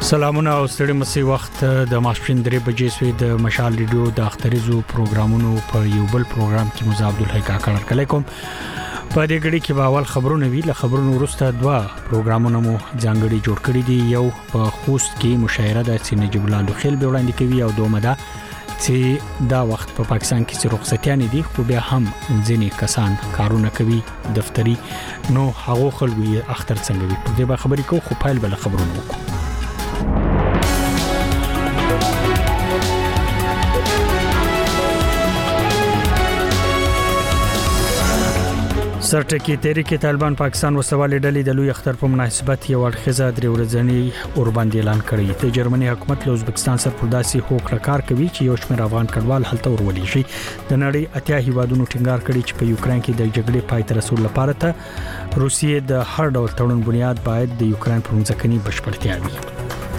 سلامونه او ستړي مسي وخت د ماسپښین 3 بجې سوی د مشال ریډیو د اختریزو پروګرامونو په یو بل پروګرام کې مزه عبدالحی کاکړ کلیکم په دې غړي کې به اول خبرونه وی له خبرونو وروسته دوا پروګرامونه مو ځانګړي جوړ کړی دي یو په خوست کې مشاعره د سینې جبلال خیل به وړاندې کوي او دومره ده چې دا وخت په پاکستان کې چې رخصتیان دي خو بیا هم ځینې کسان کارونه کوي دفتری نو هغه خلکو یې اختر څنګه وي په دې به خبرې کوو خو پایل بل خبرونه وکړو سرټکی تحریک طالبان پاکستان وسوالې ډلې د لوی اختر په مناسبت یو اړخیزه درې ورځنی اوربند اعلان کړی د جرمني حکومت له ازبکستان سره پر داسې هوکړه کار کوي چې یو شمېر افغان کډوال هلته ورولي شي د نړۍ اتیا هیوادونو ټینګار کړی چې په یوکرين کې د جګړې پای ته رسول لپاره ته روسیې د هر ډول تړون بنیاد باید د یوکرين پر ځمکني بشپړتیا وي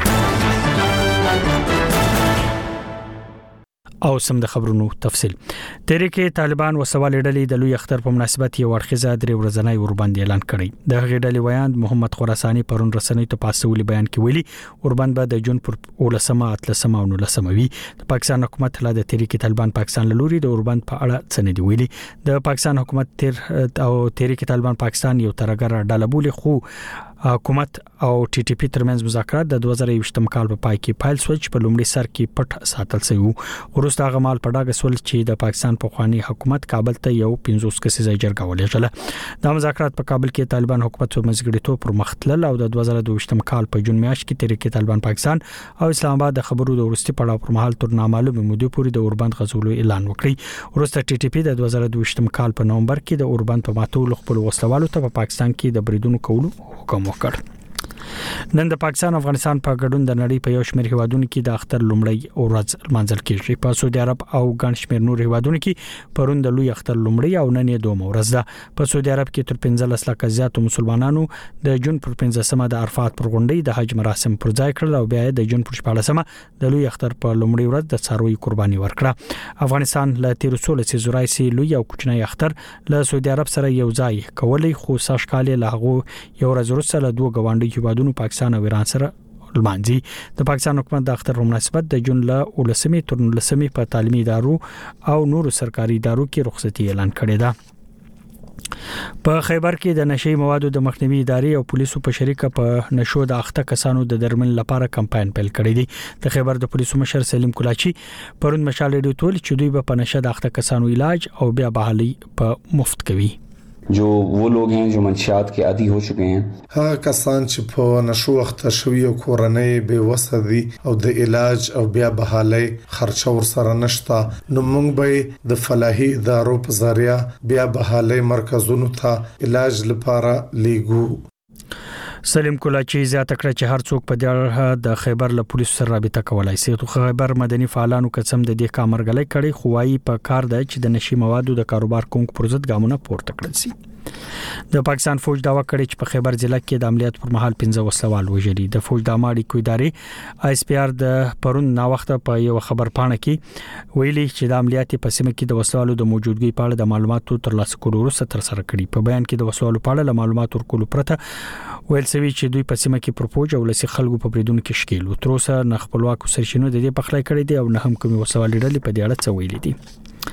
او سم د خبرونو تفصيل تحریک طالبان وسوالې ډلې د لوی اختر په مناسبت یو اړخیزه درې ورځنی اوربند اعلان کړی د هغې ډلې ویاند محمد خراساني پرون رسنۍ ته پاسولي بیان کې ویلي اوربند به د جون پر 18 او 19 وي د پاکستان حکومت له د تحریک طالبان پاکستان لوري د اوربند په اړه څه نه دی ویلي د پاکستان حکومت تحریک طالبان پاکستان یو ترګر ډله بولي خو حکومت او ټي ټي پی ترمنځ مذاکرات د 2020 کال په پای کې فایل سوچ په لومړي سر کې پټ ساتل شوی ورسته غمال په ډاګه سول چې د پاکستان په خواني حکومت کابل ته یو 15 کسیزه جرګه ولېږله د مذاکرات په کابل کې طالبان حکومت په مزګړیتوب پر مختلل او د 2022 کال په جون میاشت کې تحریک طالبان پاکستان او اسلام آباد د خبرو د ورستي پړاو پر مهال تر نامعلومه مودې پورې د اوربند غزولو اعلان وکړي ورسته ټي ټي پی د 2022 کال په نومبر کې د اوربند په ماتول خپل وسلوالو ته په پاکستان کې د بریدونو کولو حکم وکړ نن د پاکستان افغانستان په ګډون د نړۍ په یو شمېر هیوادونو کې د اختر لومړی ورځ منځل کېږي په سعودي عرب او ګڼ شمېر نور هیوادونو کې پرون د لوی اختر لومړی او نن یې دوه ورځ ده په سعودي عرب کې تر 15 لک زیاتو مسلمانانو د جون پر 15مه د عرفات پر غونډې د حج مراسم پر ځای کړل او بیا د جون پر 14مه د لوی اختر په لومړی ورځ د څاروي قرباني ورکړه افغانستان له 13 سیزورای سي لوی او کوچنی اختر له سعودي عرب سره یو ځای کولای خو ساشکال له هغه یو ورځ وروسته له دوه غونډې هیوادونو پاکستان او ایران سره لمانځي د پاکستان حکومت د اختر په مناسبت د جون له 19 تر 19 په تعلیمي ادارو او نورو سرکاري ادارو کې رخصتي اعلان کړې ده په خیبر کې د نشي موادو د مخنیوي ادارې او پولیسو په شریکه په نشو د اخته کسانو د درمل لپاره کمپاین پیل کړی دی د خیبر د پولیسو مشر سلیم کولاچی پرون مشال ریډیو تول چې دوی په نشه د اخته کسانو علاج او بیا بحالي په مفت کوي जो वो लोग हैं जो منشیات के عادی हो चुके हैं هغه کسان چې په نشو وخت شوی او کورنۍ به وسدي او د علاج او بیا بحالي خرچه ور سره نشتا نو موږ به د فلاحي ادارو په ذریعہ بیا بحالي مرکزونو ته علاج لپاره لیګو سلیم کولاچی زیاته کړ چې هر څوک په دې د خیبر له پولیسو سره رابطه کولای شي خو خیبر مدني فعالانو قسم د دې کامرګلې کړي خوایي په کار دی چې د نشي موادو د کاروبار کوونکو پر ضد ګامونه پورته کړل شي د پاکستان فوج داوا کړی چې په خیبر ضلع کې د عملیات پر مهال 15 وسلوال وژلي د فوج د اماړي کوي ادارې آی اس پی آر د پرون نا وخت په یو خبر پاڼه کې ویلي چې د عملیات په سیمه کې د وسلوالو د موجودګۍ په اړه د معلوماتو ترلاسه کولو وروسته تر سره کړي په بیان کې د وسلوالو په اړه معلومات ورکول پرته ویل سوي چې دوی په سیمه کې پروپوج او لسی خلکو په بریدونو کې شکیل او تر اوسه نه خپلواک سرچینو د دې پخلای کړی دی او نه هم کومي وسوالې ډلې په دې اړه څه ویلي دي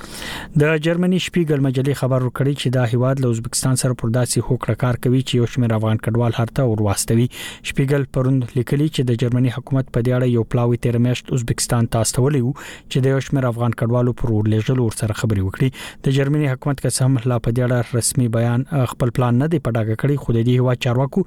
د جرمني شپیګل مجلې خبر ورکړی چې د هیواد له ازبکستان سره پر داسې هوکړه کار کوي چې یو شمېر افغان کډوال هرته ورواستوي شپیګل پرون لیکلي چې د جرمني حکومت په دې اړه یو پلاوی تیر میاشت ازبکستان ته استولی وو چې د یو شمېر افغان کډوالو پر ورلېږلو سره خبري وکړي د جرمني حکومت قسم لا په دې اړه رسمي بیان خپل پلان نه دی پټاګه کړی خو د دې هوا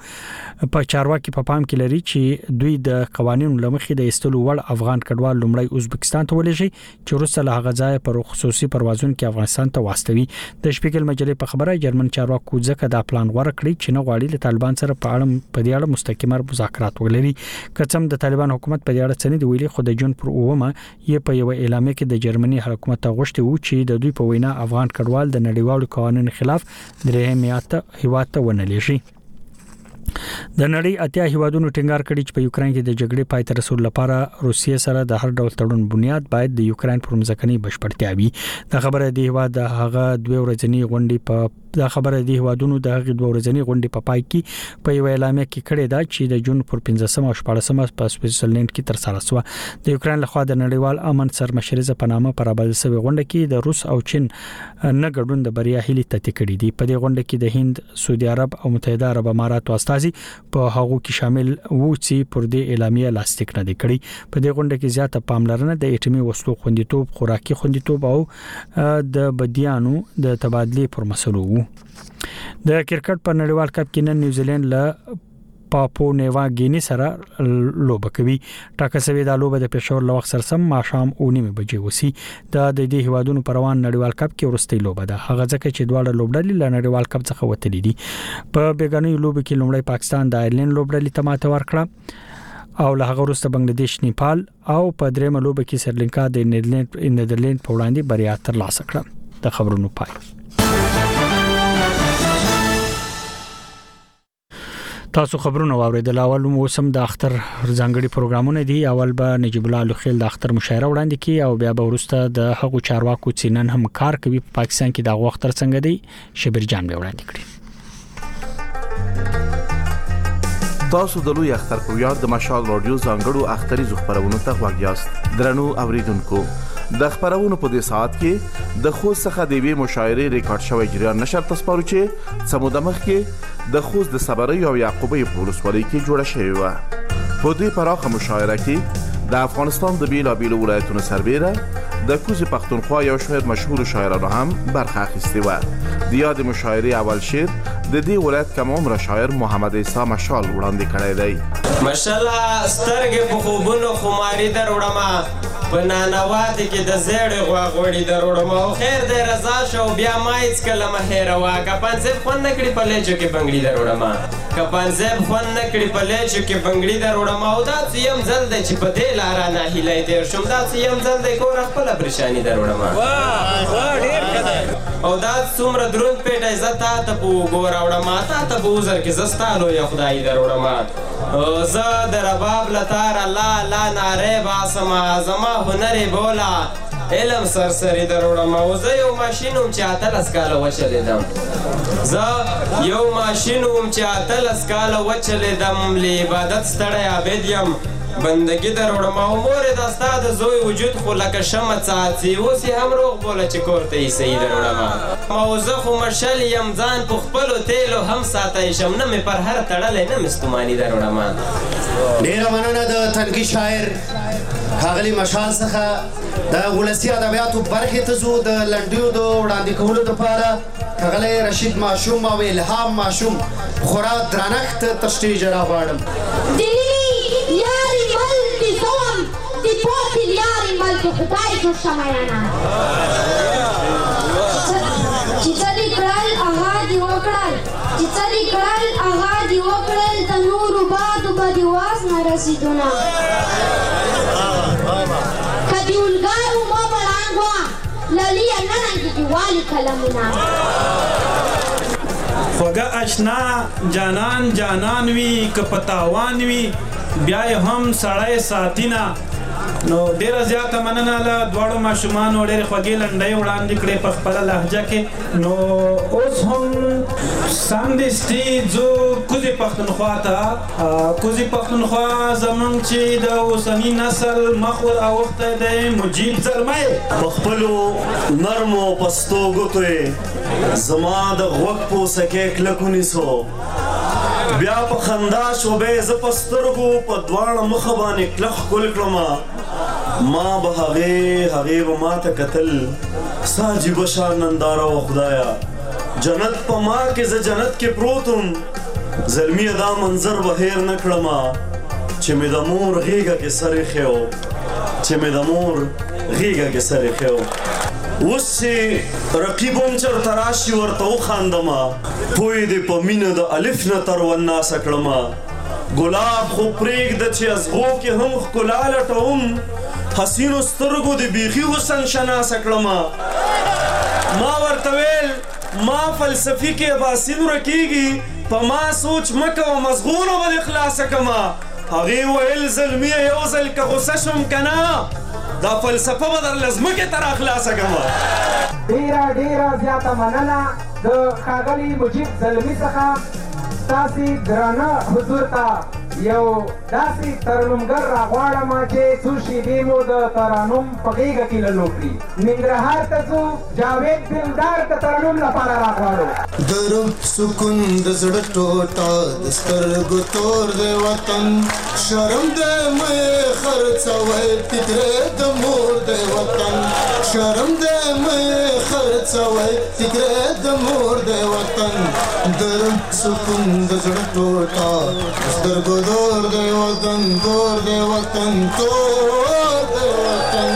چارواکي په پام کې لري چې دوی د قوانینو لمخې د استلو وړ افغان کډوال لومړی ازبکستان ته ولېږي چې وروسته له هغه ځای پر خصوصي پروازونو کې افغانستان ته واستوي د شپیګل مجلې په خبره جرمن چارواکو ځکه دا پلان غوړه کړی چې نه غواړي له طالبان سره په دې اړه مستقیمه مذاکرات وکړي کڅم د طالبان حکومت په دې اړه څه نه دی ویلي خو د جون پر 9 یې په یو اعلامیه کې د جرمني حکومت غوښتي وو چې د دوی په وینا افغان کډوال د نړیوالو قوانینو خلاف درې میاته هیواد ته ونه لېږي د نړۍ اتیا هیوادونو ټینګار کړی چې په یوکرين کې د جګړې پای ته رسول لپاره روسیې سره د هر ډول تړون بنیاد باید د یوکرين پر مځکني بشپړتیا وي. د خبره دی هیواد د هغه دوه ورځنی غونډې په پای کې په یو اعلامیه کې کړی دا چې د جون پر 15 او 14 په سویټزرلند کې تر سره شو. د یوکرين لخوا د نړیوال امن سرمشرزه په نامه پر ابل سوي غونډه کې د روس او چین نه ګډون د بریا هلي تته کړی دی. په دې غونډه کې د هند، سعودي عرب او متحده عرب امارات واستازي په هغه کې شامل وو چې پر دې اعلامیه لاسلیک نه کړي. په دې غونډه کې زیاته پاملرنه د اټومي وسلو خوندیتوب، خوراکي خوندیتوب او د بدیانو د تبادله پر مسلو وو. د کرکټ په نړیوال کپ کې نن نیوزیلند له پاپو نیوا ګینی سره لوبه کوي. ټاکل شوی دا لوبه د پېښور له وخت سره سم ماښام 9:30 بجې وسی. د دې هیوادونو پر روان نړیوال کپ کې ورستۍ لوبه ده. هغه ځکه چې دواړه لوبډلې له نړیوال کپ څخه وتلې دي. په بیګانې لوبه کې لومړی پاکستان د آیرلند لوبډلې ته ماته ورکړه او له هغه وروسته بنگلاديش، نیپال او په درېمه لوبه کې سریلانکا د نیدرلند په وړاندې بریا ترلاسه کړه. د خبرونو پای. تاسو خبرونه واوریدل. اول موسم د اختر ځانګړي پروګرامونه دي. اول به نجیب الله لوخیل د اختر مشاعره وړاندې کی او بیا به ورسته د هغو چارواکو چې نن هم کار کوي په پاکستان کې د اختر څنګه دی شبیر جان به وړاندې کړي. تاسو د لوی اختر په یاد د مشال رادیو ځانګړو اختري خبرونه ته غواړئ. درنو اوریدونکو، د خبرونو په دې ساعت کې د خوست څخه د وی مشاعره ریکارډ شوی جریان نشر تاسو چې سموده مخ کې د خوست د صبري او یعقوبی پولسوالۍ کې جوړه شوې و. په دې پراخه مشاعره کې د افغانستان د بیلابیلو ولایتونو سربېره د کوزي پښتونخوا یو شمېر مشهور شاعرانو هم برخه اخیستې و. د یاد مشاعره اول شعر د دې ولایت کم عمر شاعر محمد عیسی مشال وړاندې کړی دی. ماشاءالله سترګې په خوبونو خماري دروړم په نانواد کې د زیړې غواغوړي دروړم او خیر دې رضا شو بیا ما هیڅ کله مه هېروه. کپن زیب خوند نه کړي په لیچو کې بنګړي دروړم، کپن زیب خوند نه کړي په لیچو کې بنګړي دروړم. او دا څه یم ځل دی چې په دې لاره ناهیلی تېر شوم، دا څه یم ځل دی کور خپله پریشاني دروړم. او دا څومره دروند پیټی زه تا ته په اوږو راوړم، تا ته په وزر کې زه ستا لویه خدایي دروړم. زه د رباب لتاره لا لا نارې باسم، زما هنرې بوله علم سرسری دروړم. او زه یو ماشین وم چې 18 کاله وچلېدم، زه یو ماشین وم چې 18 کاله وچلېدم. له عبادت ستړی عابد یم بندگی دروړم. او مورې دا ستا د زوی وجود خو لکه شمع څاڅي، اوس یې هم روغ بوله چې کور ته یې صحیح دروړم. او زه خو مشل یم ځان په خپلو تیلو هم ساتی شم، نه مې پر هر تړلی نه مې ستوماني دروړم. ډېره مننه د تنقي شاعر ښاغلي مشال څخه. د ولسي ادبیاتو برخې ته ځو. د لنډیو د وړاندې کولو دپاره ښاغلی رشید ماشوم او الهام ماشوم خورا درنښت تر سټیجه راغواړم. یاری مل دی زوم دی پوتیل یاری مل دی خدای جو شمایانا چیزلی کرل آغا دی وکرل چیزلی کرل آغا دی وکرل دا نورو بادو با دیواز نرسیدونا کدیولگارو ما برانگوا للی ننگی دیوالی کلمونا خوږه اشنا جانان جانان وي که پتاوان وي بیا هم سړی ساتینه. نو ډیره زیاته مننه له دواړو ماشومانو، ډېرې خوږې لنډۍ وړاندې کړې په خپله لهجه کې. نو اوس هم سمدستي ځو کوزي پښتونخوا ته. کوزي پښتونخوا زموږ چې د اوسني نسل مخ ور اوښتی دی مجیب زلمی په خپلو نرمو پستو ګوتو یې زما د غوږ په سکې کلک ونیسو. بیا په خندا شوبې زه په سترګو په دواړه مخه باندې کلک ښکل کړم. ما به هغې به ما ته کتل ستا عجیبه شان ننداره وه خدایه. جنت په ما کې زه جنت کې پروت وم، زلمیه دا منظر به هیر نه کړمه چې مې د مور غېږه کې سر ایښی و، چې مې د مور غېږه کې سر ایښی و. اوس چې رقیب هم چېرته راشي ورته وخاندمه، پوی دې په مینه د الف نه تر وناسه کړمه. ګلاب خو پرېږده چې ازغو کې هم ښکلا لټوم، حسینو سترګو د بیخي حسن شناسه کړمه. ما ورته ویل ما فلسفي کې اباسین ورکېږي، په ما سوچ مکه مزغونو به دې خلاصه کما هغې ویل زلمیه یو ځل که غوسه شوم که نه دا فلسفه به درله ځمکې ته راخلاصه کما ډېره زیاته مننه د ښاغلي مجیب زلمي څخه ستاسې درانه حضور ته یو داسې ترنمګر راغواړم چې څو شېبې مو د ترانم په غېږه کې للو کړي ننګرهار ته ځو جاوید دلدار د ترنم لپاره راغواړو د روح سکون د زړه ټوټه د سترګو تور دی وطن شرم دی مې خرڅوئ فکرې د مور دی وطن شرم دی مې خرڅوئ فکرې د مور دی وطن د روح سکون د زړه ټوټه د سترګو دور دی وطن دور دی وطن دور دی وطن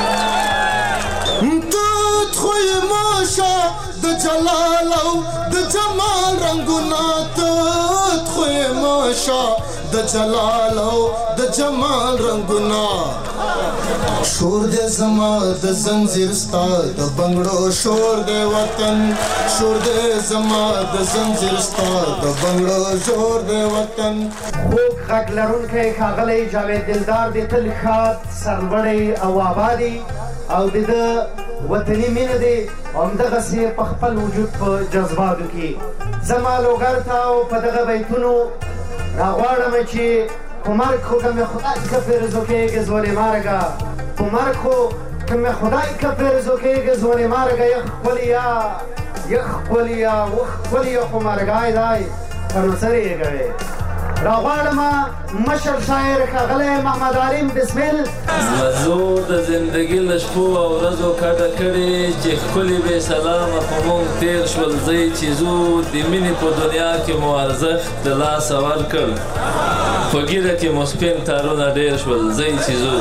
توت خوی ماشا د جلال او د جمال رنگونه توت خوی ماشا د جلال او د جمال رنگونه شور دی زما د زنځیر ستا د بنګړو شور دی وطن شور دی زما د زنځیر ستا د بنګړو شور دی وطن خوږ غږ لرونکی ښاغلی جاوید دلدار د تل ښاد سرلوړی او آبادي او د ده وطني مینه دی همدغسې په خپل وجود په جذباتو کې زما لوګر ته او په دغه بیتونو راغواړم چې په مرګ خو که مې خدای که پیرزو کېږي زولې مارګه په مرګ خو که مې خدای که پیرزو کېږي زولې مارګه یک ښکلیا یک ښکلیا و ښکلیا خو مرګای دی که نو سر یې کوې راغواړم مشر شاعر ښاغلی محمد علیم بسمل مزو د زندګي له شپو او ورځو کډه کړې چې ښکلي بې سلامه په موږ تېر شول ځئ چې ځو د مینې په دنیا کې مو ارزښت د لاسه ورکړ په ږیره کې مو سپین تارونه ډېر شول ځئ چې ځو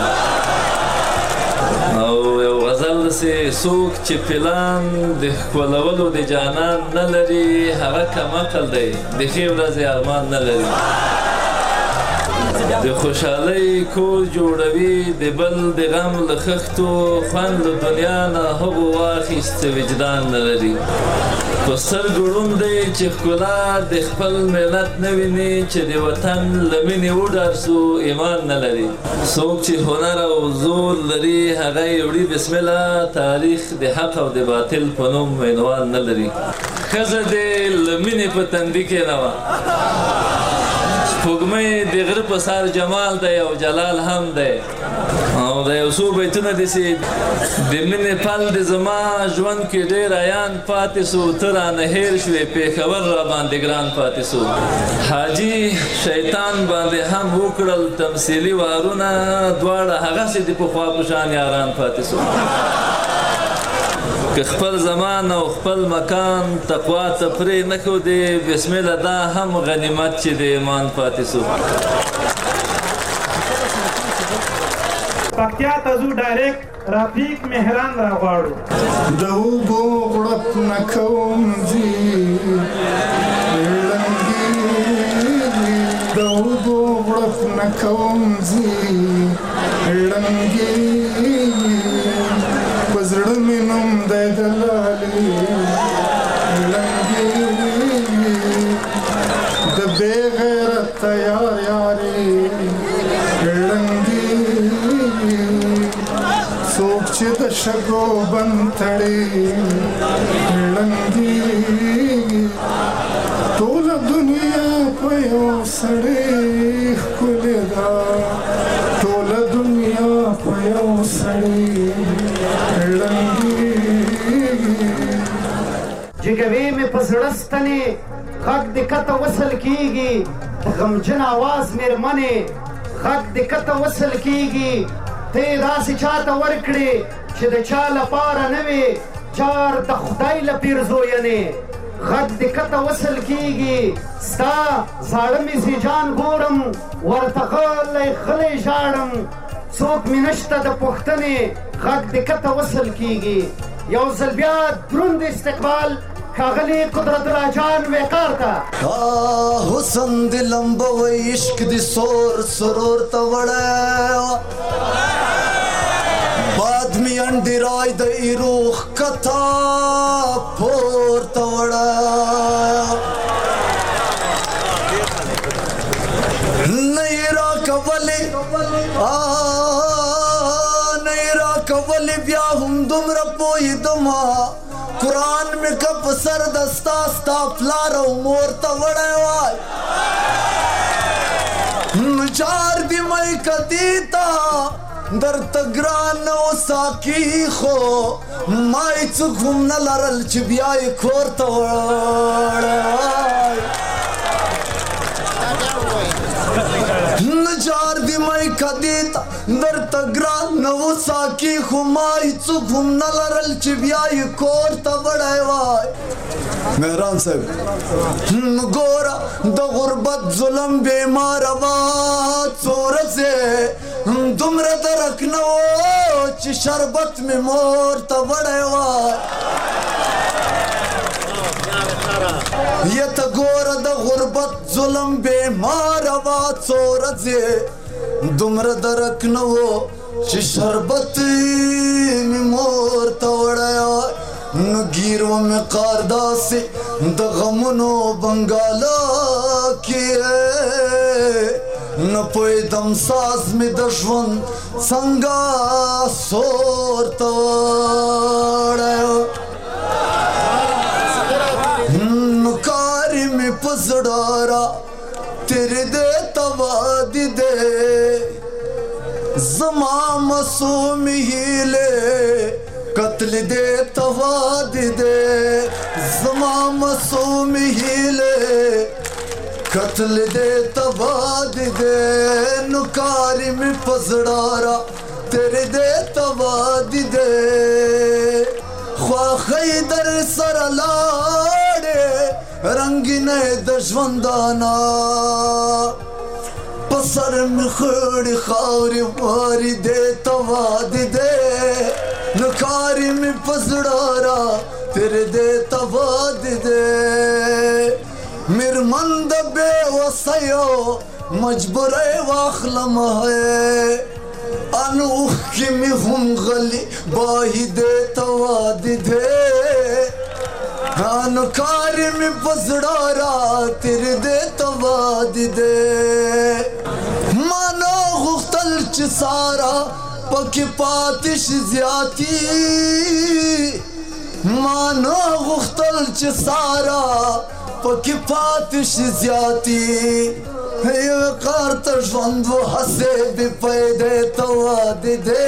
او یو غزل داسې څوک چې پلان د ښکلولو د جانان نه لري هغه کم عقل دی د ښې ورځې ارمان نه لري د خوشحالۍ کور جوړوي د بل د غم له خښتو خوند له دنیا نه هغو واخیست وجدان نه لري په سترګو ړوند دی چې ښکلا د خپل ملت نه ویني چې د وطن له مینې وډار سو ایمان نه لري څوک چې هنر او زور لري هغه یې وړي بسمله تاریخ د حق او د باطل په نوم عنوان نه لري ښځه دې له مینې په تندي کې نه وه سپوږمۍ د غره په سر جمال دی او جلال هم دی او د یو څو بیتونه داسې د مینې پل د زما ژوند کې ډېر عیان پاتې سو ته رانه هېر شوې پېښور را باندې ګران پاتې سو حاجي شیطان باندې هم وکړل تمثیلي وارونه دواړه هغسې د پخوا په شان یاران پاتې سو که خپل زمان او خپل مکان تقوا ته پرې نه ښودې بسمله دا هم غنیمت چې د ایمان پاتې سو پکتیا ته ځو ډایرکټ رفیق مهران راغواړو د اوبو غړپ نه کوم ځي د اوبو غړپ نه کوم ځي په زړه مې نوم دی د لالې د بې غیرت تیار یارې څوک چې د شګو بند تړي ټوله دنیا په یو سړی ښکلې ده ټوله دنیا په یو سړی جګوي مې په زړه ستنې غږ د کته وصل کېږي د غمجن اواز مېرمنې غږ د کته وصل کېږي ته یې داسې چاته ورکړې چې د چا لپاره نه وي جار د خدای له پیرزوینې غږ د کته وصل کېږي ستا زاړه مې زیجان ګورم ورته غلی غلی ژاړم څوک مې نشته د پوښتنې غږ د کته وصل کېږي یو ځل بیا دروند استقبال ښاغلي قدرت الله جان وقار ته حسن د لمبوي عشق د سور سرور ته وړی باد مې انډیرای د ایروخ کتا پورته وړی کولی بیا هم دومره پوهېدمه قرآن مې که په سر د ستا ستا پلار او مور ته وړی وای نو جار دې مې که دې ته درته ګران او ساقي خو ما یې څوک هم نه لرل چې بیا یې کور ته وړی وای نجار دی مای کدیتا در تگران نو ساکی خمای څوک هم نه لرل چې بیا یې کور ته وړی وای مهران صاحب ګوره د غربت ظلم بیماره وه څو ورځې دومره درک نه و چې شربت مې مور ته وړی وای یا ته ګوره د غربت ظلم بیماره وه څو ورځې دومره درک نه و چې شربت مې مور ته وړی وای نو ګیر ومې قار داسې د غمونو بنګاله کې نه پوهېدم ساز مې د ژوند څنګه سور ته وړی نکاری میں پزڑارا تیرے دے توادی دے زمان مسوم ہیلے قتل دے توادی دے زمان مسوم ہیلے قتل دے توادی دے نکاری میں پزڑارا تیرے دے توادی دے خواخی در سر لاڑے رنگینے د ژوندانا پسر میں خړې خاورې واري دې توادي دې نکاري میں پزړارا تیرے دې توادي دې میرمن د بے وسیو مجبورې واخلم ہے انوخ کی می هم غلی باہی دے توادی دے نکاری می پزڑارا تیرے دے توادی دے مانا غختل چی سارا پکی پاتش زیادی مانا غختل چی سارا پکی پاتش زیادی وقار ته ژوند و هسې بې پیدې توادي دې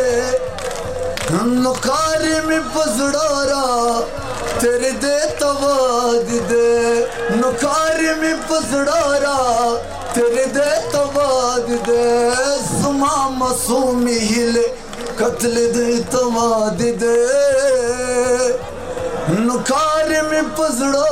نکاري مې په زړه را تیرې دې توادي دې نکاري مې په زړه را تیرې دې توادي دې زما معصومې هیلې قتل دې توادي دې نکاري مې په زړه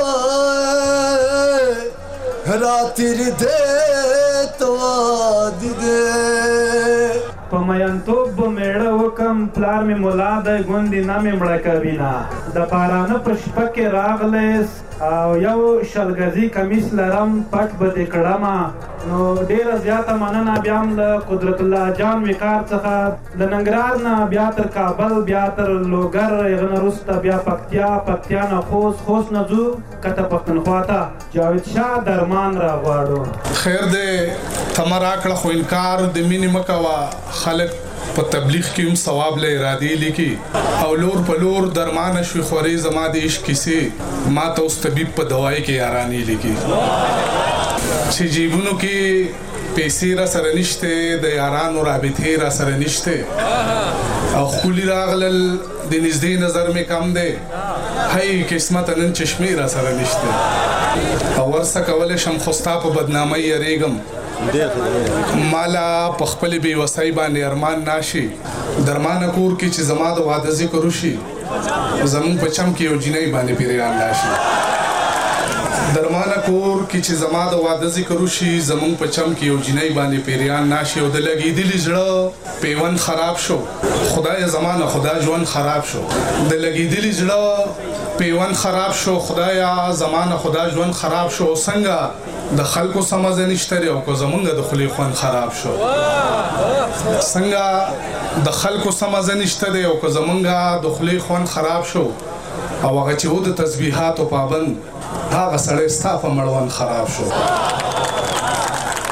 راتری دے توادی دے په میانتوب به میړه وکم پلار مې ملا دی ګوندې نه مې مړه کوینه د پارانه په شپه کې راغلیس او یو شلګزي کمیس لرم پټ به دې کړمه نو ډېره زیاته مننه بیا هم له قدرت الله جان وقار څخه د ننګرهار نه بیا تر کابل بیا تر لوګر هغه نه وروسته بیا پکتیا نه خوست نه ځو کته پښتونخوا ته جاوید شاه درمان راغواړو خیر دی تمه راکړه خو انکار د مینې مه کوه خلک په تبلیغ کې هم ثواب له ارادې لیکي او لور په لور درمانه شوي خورې زما د عشق کیسې ما ته اوس طبیب په دوایي کې یارانې لیکي چې جیبونو کې پیسې را سره نشته د یارانو رابطې را سره نشته او خولي راغلل د نږدې نظر مې کم دی هی قسمت نن چشمې را سره نشته او ورسه کولی شم خو ستا په بدنامۍ یریږم مالا په خپلې بېوسۍ باندې ارمان ناشي درمانه کور کې چې زما د واده ذکر وشي زمونږ په چم کې یو جینۍ باندې پیریان راشي درمانه کور کې چې زما د واده ذکر وشي زمونږ په چم کې یو جینۍ باندې پیریان ناشي او د لګېدلي زړه پیوند خراب شو خدای زمانه خدا ژوند خراب شو د لګېدلي زړه پیوند خراب شو خدایا زمانه خدا ژوند خراب شو څنګه د خلکو سمزه نشته او کو زمونږ د خولي خوند خراب شو څنګه د خلکو سمزه نشته او کو زمونږ د خولي خوند خراب شو او هغه چې و د تسبیحاتو پابند هغه سړی ستا په مړوند خراب شو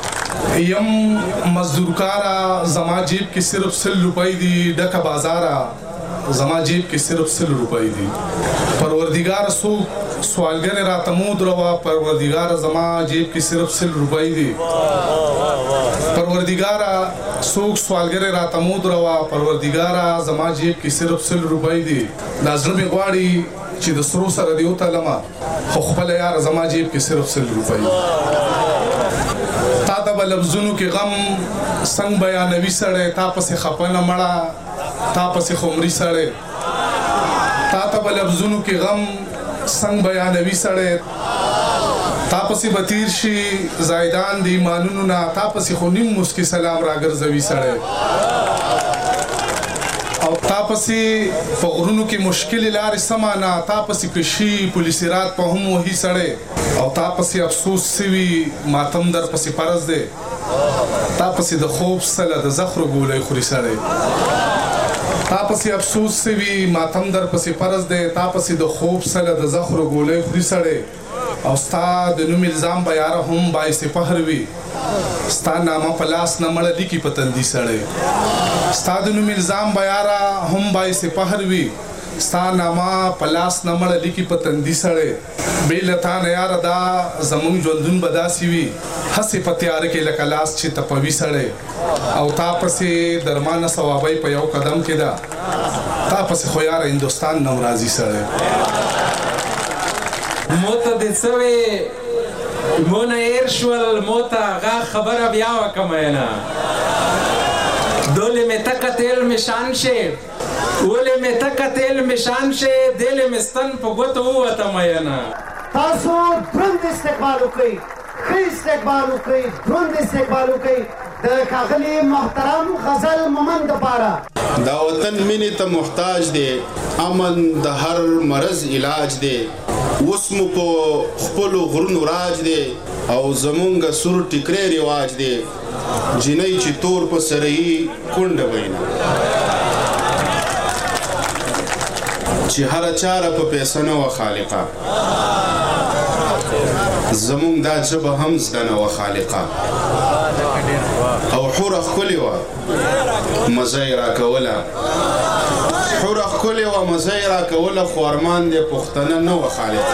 یم مزدورکارا زما جیب کې صرف 100 روپۍ دي ډکه بازارا زما جیب کې صرف 100 روپۍ دي پروردګار سو سوالګر راته مو دروا پروردګار زما جیب کې صرف 100 روپۍ دي پروردګار سو سوالګر راته مو دروا پروردګار زما جیب کې صرف 100 روپۍ دي لازم غواړي چې د سرو سره دیو تعالی خو خپل یار زما جیب کې صرف 100 روپۍ تا ته لفظونو کې غم څنګه بیانوي سړی تا پسې خپنه مړه تا پسې خمري سړی تا ته لفظونو کې غم څنګه بیانوي سړی تا پسې بتیر شي زایدان دی ایمانونو نه تا پسې خو نیم مسکی سلام راګرځوي سړی او تا پسې په غرونو کې مشکل لارې سمانا تا پسې کشي پولیس رات په هم وهي سړی او تا پسې افسوس سوي ماتم در پسې فرض دی تا پسې د خوب سله د زخرو ګولۍ خوري سړی تا پسې افسوس سوي ماتم در پسې فرض دی تا پسې د خوب سله د زخرو ګولۍ خوري سړی او ستا د نوم الزام به یاره هم باعث فخر وي ستا نامه په لاس نه مړه لیکي په تندي سړی ستا د نوم الزام به یاره هم باعث فخر وي ستا نامه په لاس نه مړه لیکي په تندي سړی بې له تا نه یاره دا زموږ ژوندون به داسې وي هسې په تیاره کې لکه لاس چې تپوي سړی او تا پسې درمانه ثوابۍ په یو قدم کې ده تا پسې خو یاره هندوستان نه راځي سړی موته د څوې مونه ایر شول موته هغه خبره بیا وکړم نه دولې مې تکه تیل مې شان شي ولې مې تکه تیل مې شان شي دلې مې ستن په ګوتو ووتم نه تاسو دروند استقبال وکړئ ښه استقبال وکړئ دروند استقبال وکړئ د ښاغلي محترم غزل مومند دپاره دا وطن مینې ته محتاج دی امن د هر مرض علاج دی اوس مو په خپلو غرونو راج دی او زمونږ سور ټیکری رواج دی جنۍ چې تور په سره یي کونډه وینا چې هره چاره په پیسه نه وه خالقه زمونږ دا ژبه هم زده نه وه خالقه او حوره ښکلې وه مزه یې راکوله حوره ښکلې وه مزه یې راکوله خو ارمان دی پښتنه نه وه خالقه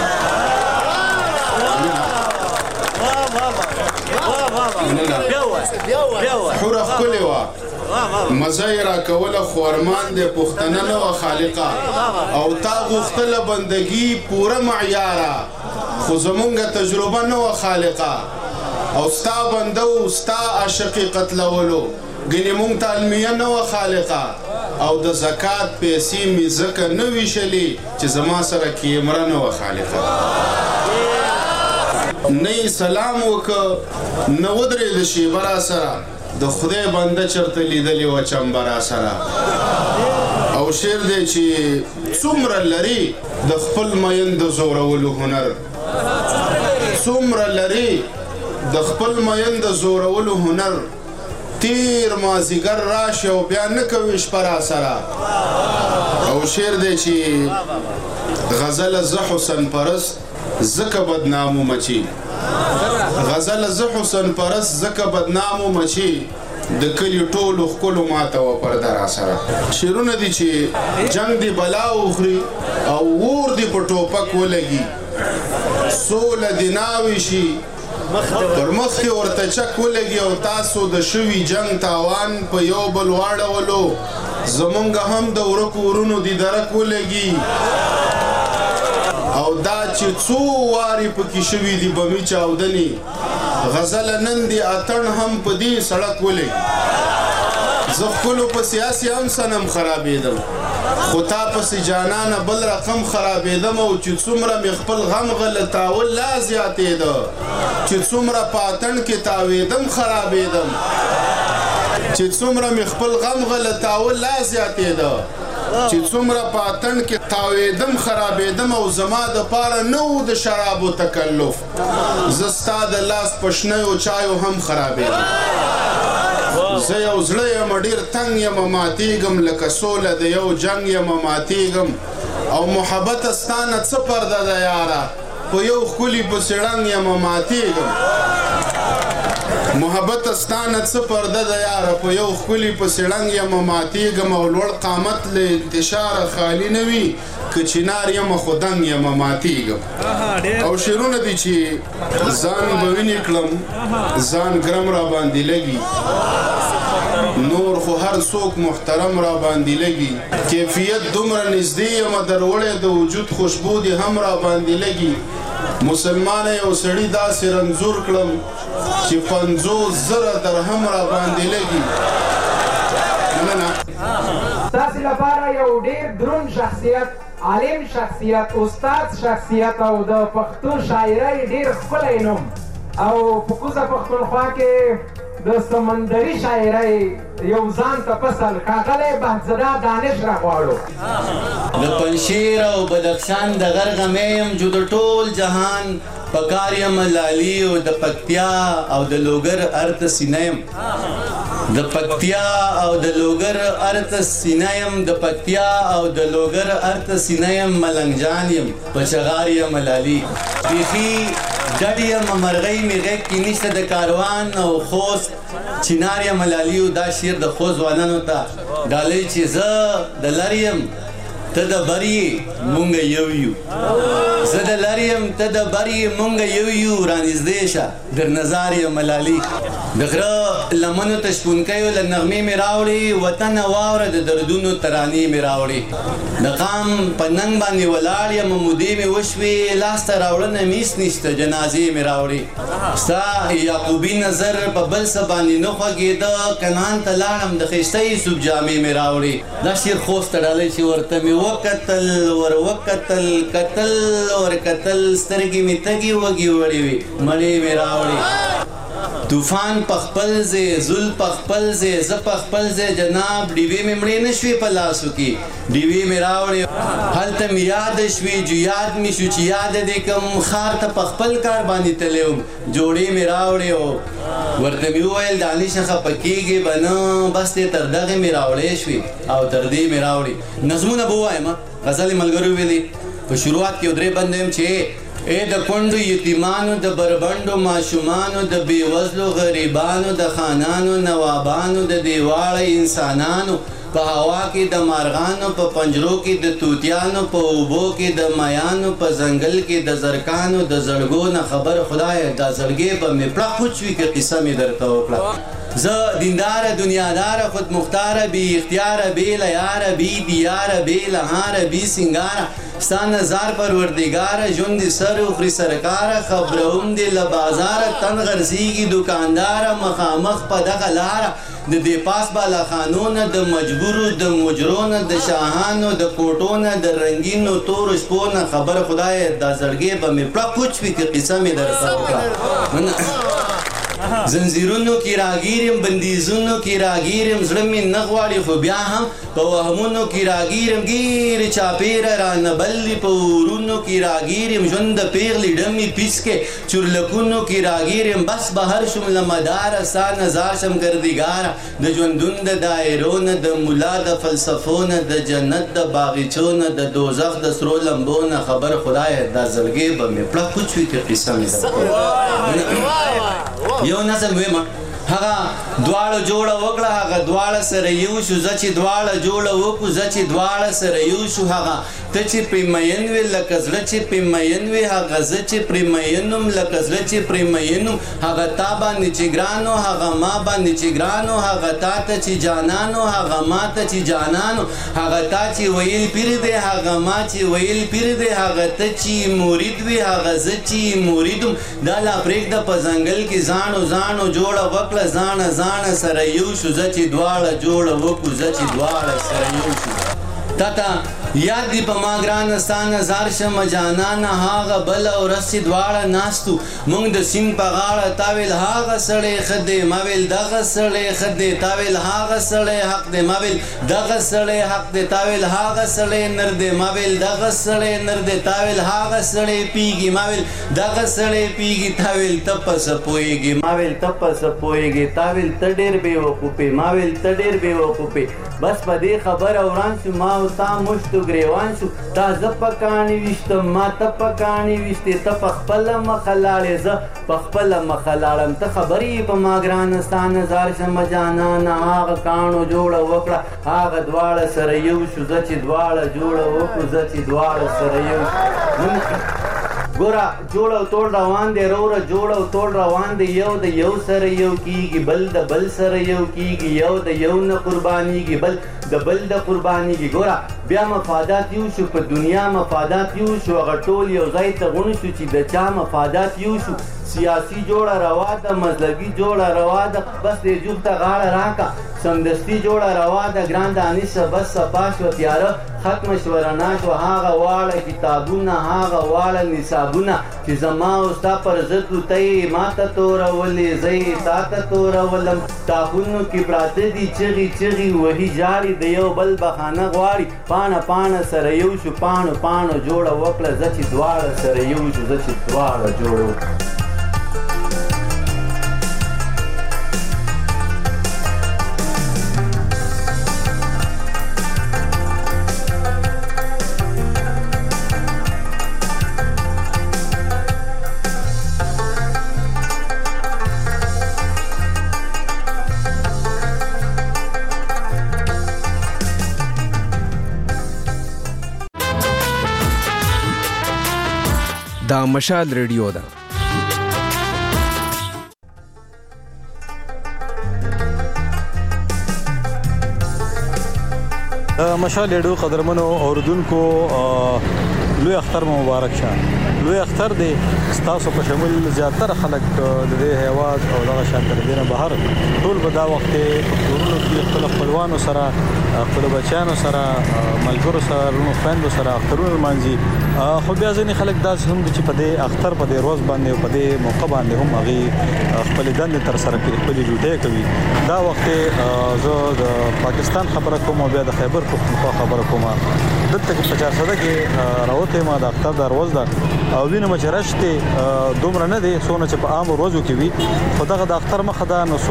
حوره ښکلې وه مزه یې راکوله خو ارمان دی پښتنه نه وه خالقه او تا غوښتله بندګي پوره معیاره خو زمونږ تجربه نه وه خالقه او ستا بنده و ستا عاشقي قتلولو ګنې مونږ ته المیه نه وه خالقه او د زکات پیسې مې ځکه نه ویشلې چې زما سره کیمره نه وه خالقه نه یې سلام وکړه نه ودرېده شیبه را سره د خدای بنده چرته لیدلې وه چمبه را سره او شعر دی چې څومره لري د خپل مین د زورولو هنر څومره لري د خپل مین د زورولو هنر تیر مازیګر راشي او بیا نه کوي شپه را سره او شعر دی چې غزله زه حسن پرست ځکه بدنامو مچي غزله زه حسن پرست ځکه بدنامو مچي د کلي ټولو ښکلو ماته وه پرده را سره شعرونه دي چې جنګ دی بلا وخوري او اور دی په ټوپک ولګي سوله دی ناوي شي پر مخ کې ورته چک ولګي او تاسو د شوي جنګ تاوان په یو بل واړولو زمونږ هم د ورکو ورونو دی درک ولګي او دا چې څو وارې پکې شوي دي بمي چاودنې غزله نن دی اتڼ هم په دې سړک ولګي زه ښکلو په سیاسي هم سنم خرابېدم خو تا پسې جانانه بل رقم خرابېدم او چې څومره مې خپل غم غلطاول لا زیاتېده چې څومره په اتڼ کې تاوېدم خرابېدم چې څومره مې خپل غم غلطاول لا زیاتېده چې څومره په اتڼ کې تاوېدم خرابېدم او زما دپاره نه و د شرابو تکلف زه ستا د لاس په شنیو چایو هم خرابېدم زه یو زړه یم ډېر تنګ یم ماتېږم لکه سوله د یو جنګ یم ماتېږم او محبته ستا نه څه پرده ده یاره په یو ښکلي پسې ړنګ یم ماتېږم محبت ستانه څه پرده د یاره په یو ښکلي په سړنګ یم ماتېږم او لوړ قامت له انتشاره خالي نه وي که چنار یم خو دنګ یم ماتېږم او شعرونه دي چې ځان به وینې کړم ځان ګرم را باندې لګي نور خو هر څوک محترم را باندې لګي کیفیت دومره نږدې یم دروړی د وجود خوشبو دې هم را باندې لګي مسلمان یو سړي داسې رنځور کړم چې 50,000 درهم را باندې لګي مننه ستاسې لپاره یو ډېر دروند شخصیت عالم شخصیت استاد شخصیت او د پښتو شاعرۍ ډېر ښکلی نوم او په کوزه پښتونخوا کې د سمندري شاعرۍ یو ځان ته فصل ښاغلی بهزاده دانش راغواړو د پنشیر او بدخشان د غرغمې یم جو د ټول جهان پکار یم لالي او د پکتیا او د لوګر ارت سینه یم د پکتیا او د لوګر ارت سینه یم د پکتیا او د لوګر ارت سینه یم ملنګ جان یم پچغار یم لالي بیخي ډډ یم مرغۍ مې غیږ کې نشته د کاروان او خوست چنار یم لالي او دا شعر د خوست ځوانانو ته ډالۍ چې زه د لر یم ته د بر یې مونږ یو یو زه د لر یم ته د بر یې مونږ یو یو رانږدې شه در نظار یم لالي د غره لمنو ته شپونکیو له نغمې مې راوړې وطنه واوره د دردونو ترانې مې راوړې د قام په ننګ باندې ولاړ یم مودې مې وشوې لاسته راوړنه میس نشته جنازې مې راوړې ستا یعقوبي نظر په بل څه باندې نه خوږېده کنعان ته لاړم د ښایسته یوسف جامې مې راوړې دا شعر خوست ته ډالۍ چې ورته مې وکتل ور وکتل کتل ور کتل سترګې مې تږي وږي وړې وې مړې مې راوړې طوفان پخپل زی زل پخپل زی ز پخپل زی جناب ډیوی مې مړې نشوي په لاسو کې ډیوی مې راوړې هلته مې یاد شوي جو یاد مې شو چې یاد دې کوم ښار ته پخپل کار باندې تللی وم جوړې مې راوړې ورته مې وویل دانش نه خفه کېږې به نه بس دې تر دغې مې راوړې شوې او تر دې مې راوړې نظمونه به ووایم غزلې ملګرو ویلې په شروعات کې درې بند یم چې اے د کونډو یتیمانو د بربنډو ماشومانو د بېوزلو غریبانو د خانانو نوابانو د دیواړه انسانانو په هوا کې د مارغانو په پنجرو کې د توتیانو په اوبو کې د میانو په ځنګل کې د زرکانو د زړګو نه خبر خدای دا زړګې به مې پړه خوچ وي که قصه مې درته وکړه زه دینداره دنیاداره خود مختاره بی اختیاره بی لیاره بی دیاره بی لهاره بی سنگاره ستا نظار پروردگاره ژوند دې سر وخوري سرکاره خبروم دې له بازاره تن غرزیږي دوکانداره مخامخ په دغه لاره د دې پاس بالا خانونه د مجبورو د مجرونه د شاهانو د کوټونه د رنګینو تورو شپو نه خبر خدای دا زړګې به مې پړه پوچ وي که قصه مې درته وکړه زنځیرونو کې راګیرم بندیزونو کې راګیرم زړه مې نه غواړي خو بیا هم په وهمونو کې راګیرم ګیرې چاپېره رانه بلې په ورونو کې راګیرم ژوند د پیغلې ډمې پیس کې چورلکونو کې راګیرم بس بهر شم له مداره ستا نظار شم ګردګاره د ژوندون د دایرو نه د ملا د فلسفو نه د جنت د باغچو نه د دوزخ د سرو لمبو نه خبر خدای دا زړګې به مې پړه پوچ وي که قصه مې یو نظم ویمه هغه دواړه جوړه وکړه هغه دواړه سره یو شو زه چې دواړه جوړه وکړو زه چې دواړه سره یو شو هغه ته چې پرې مین وې لکه زړه چې پرې مین وې هغه زه چې پرې مین وم لکه زړه چې پرې مین وم هغه تا باندې چې ګرانو هغه ما باندې چې ګرانو هغه تا ته چې جانانو هغه ما ته چې جانانو هغه تا چې ویل پیر دی هغه ما چې ویل پیر دی هغه ته چې مرید وې هغه زه چې مریدم دا لا پرېږده په ځنګل کې ځانو ځانو جوړه وکړه ځانه ځانه سره یو شو زه چې دواړه جوړه وکړو زه چې دواړه سره یو شو تا ته یاد دی په ما ګرانه ستا نظر شمه جانانه هغه بله ورځ چې دواړه ناستو موږ د سیند په غاړه تا ویل هغه سړی ښه دی ما ویل دغه سړی ښه دی تا ویل هغه سړی حق دی ما ویل دغه سړی حق دی تا ویل هغه سړی نر دی ما ویل دغه سړی نر دی تا ویل هغه سړی پیږي ما ویل دغه سړی پیږي تا ویل ته پسه پوهېږي ما ویل ته پسه پوهېږي تا ویل ته ډېر بېوقوفې ما ویل ته ډېر بېوقوفې بس په دې خبره وران شو ما او تا مشتو ګریوان شو تا زه په کاڼي ویشتم ما ته په کاڼي ویشتې ته په خپله مخه لاړې زه په خپله مخه لاړم ته خبرې په ما ګرانه ستا نظر شمه جانانه هغه کاڼو جوړه وکړه هغه دواړه سره یو شو زه چې دواړه جوړه وکړو زه چې دواړه سره یو شو ګوره جوړ او توړ روان دی وروره جوړ او توړ روان دی یو د یو سره یو کیږي بل د بل سره یو کیږي یو د یو نه قربانیږي بل د بل د قربانیږي ګوره بیا مفادات یو شو په دنیا مفادات یو شو هغه ټول یو ځای ته غون شو چې د چا مفادات یو شو سیاسي جوړه روا ده مذهبي جوړه روا ده بس دې جوړ ته غاړه راکا سمدستي جوړه روا ده ګران دانش بس صفا شو تیاره ختم شو رڼا شو هغه واړه کتابونه هغه واړه نصابونه چې زما او ستا پر ضد ته یې ما ته تورولې زه یې تا ته تورولم تاخونو کې پراته دي چغې چغې وهي جاړي د یو بل بهانه غواړي پاڼه پاڼه سره یو شو پاڼو پاڼو جوړه وکړه زه چې دواړه سره یو شو زه چې دواړه جوړه وکړه دا مشال ریډیو ده. مشال ریډیو قدرمنو اوردونکو لوی اختر مبارک شه. لوی اختر دی ستاسو په شمول زیاتره خلک د دې هیواد او دغه شانتر دینه بهر ټول په دا وخت کورونو کې خپل خپلوانو سره خپل بچیانو سره ملګرو سره ورونو خويندو سره اخترونه مانځي خو بیا ځینې خلک داسې هم چې په دې اختر په دې روز باندې او په دې موقع باندې هم هغه خپل دندې تر سره کوي خپل ډیوټي کوي. دا وخت زه د پاکستان خبره کوم او بیا د خیبر پختونخوا خبره کوم. دلته کې 50 سده کې راوته ما د اختر د روز ده او وینم چې راشته دومره نه دي سونه چې په عام ورځو کې وي خو دغه د اختر مخه ده نو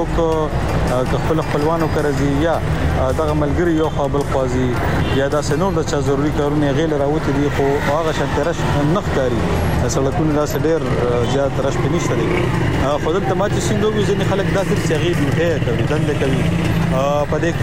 څوک خپل خپلوانو کرځي یا دغه ملګری یو خپل قاضي یا دا سينور د چا ضروري کارونه غیل راوته دي خو هغه شنترش نخکاری سړکونه دا ډېر زیات رش پنيشته دي خو دلته ما چې څنګه وي ځنې خلک داسې چې غي ډیوټي کوي دندې کوي په دې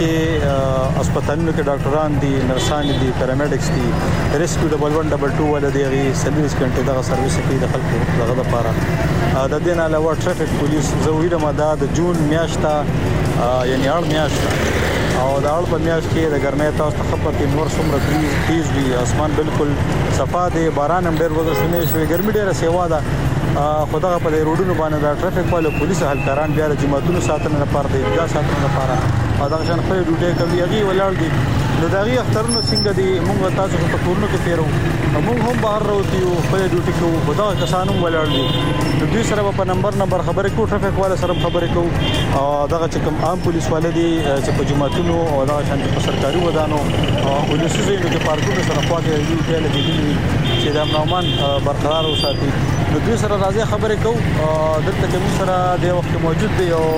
کې هسپتالونو کې ډاکټران دي نرسان دي پیرامیډکس دي ریسکیو ډبل 1 ډبل 2 ول دي غي سرویس کنټي دغه سرویس کې د خلکو دغه لپاره د دې نه علاوه ټریفیک پولیس زویره ماده د جون میاشته یعنی اړ میاشته او د اړ په میاشت کې د ګرمۍ تاسو ته خبر کې نور څومره تیز وي اسمان بالکل صفا دی باران هم ډېر وځي شنه شوی ګرمي ډېره سیوا ده خدای په دې روډونو باندې د ټریفیک والو پولیس هلکاران بیا د جماعتونو ساتنه لپاره د اجازه ساتنه لپاره دا شان په ډیوټي کوي هغه ولر دي نو دا غي اخترونو څنګه دي موږ تاسو په کورونو کې پیرو موږ هم بهر راوتی یو په ډیوټي کوو خدا کسانو ولر دي د دوی سره په نمبر خبرې کوو ټریفیک والا سره خبرې کوو دغه چې کوم عام پولیس والدي چې په جماعتونو او دا شان په سرکاري ودانو پولیسو زینو کې پارکونو سره خواږه ډیوټي لګیدلي چې د امنوان برقرار وساتي نو دوی سره راځي خبرې کوو دلته کې سره د وخت موجود دی او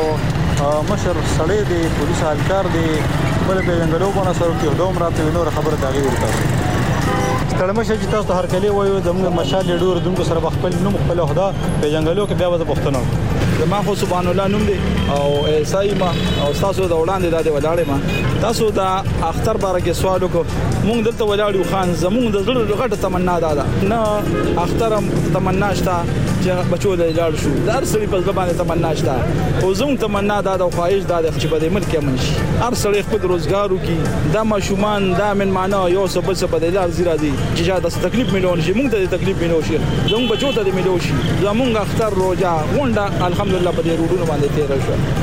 مشر سړی دی پولیس اهلکار دی بل په جنګلو باندې سره کې دوم راته نور خبره داغي ورته ستړمه شي چې تاسو هر کلی وایو د مشال ډور دونکو سره خپل نوم خپل خدا په جنګلو کې بیا وځه پښتنو زما خو سبحان الله نوم دی او سایما او تاسو د وړاندې د ولاړې ما تاسو د اختر باره کې سوال وکړو مونږ دلته ولاړو خان زمونږ د زړه غټه تمنا ده نه اخترم تمنا شته چې بچو له لاړ شو د هر سړي په زبانه تمنا شته او زموږ تمنا ده او خواهش ده چې په دې ملک کې منشي هر سړي خپل روزګار وکي دا ماشومان دا من معنا یو څه بل څه په دې لار زیرا دي چې دا تکلیف ملون شي مونږ ته تکلیف ملون شي زموږ بچو ته ملون شي زموږ اختر روزه غونډه الحمدلله په دې روډونو باندې تیر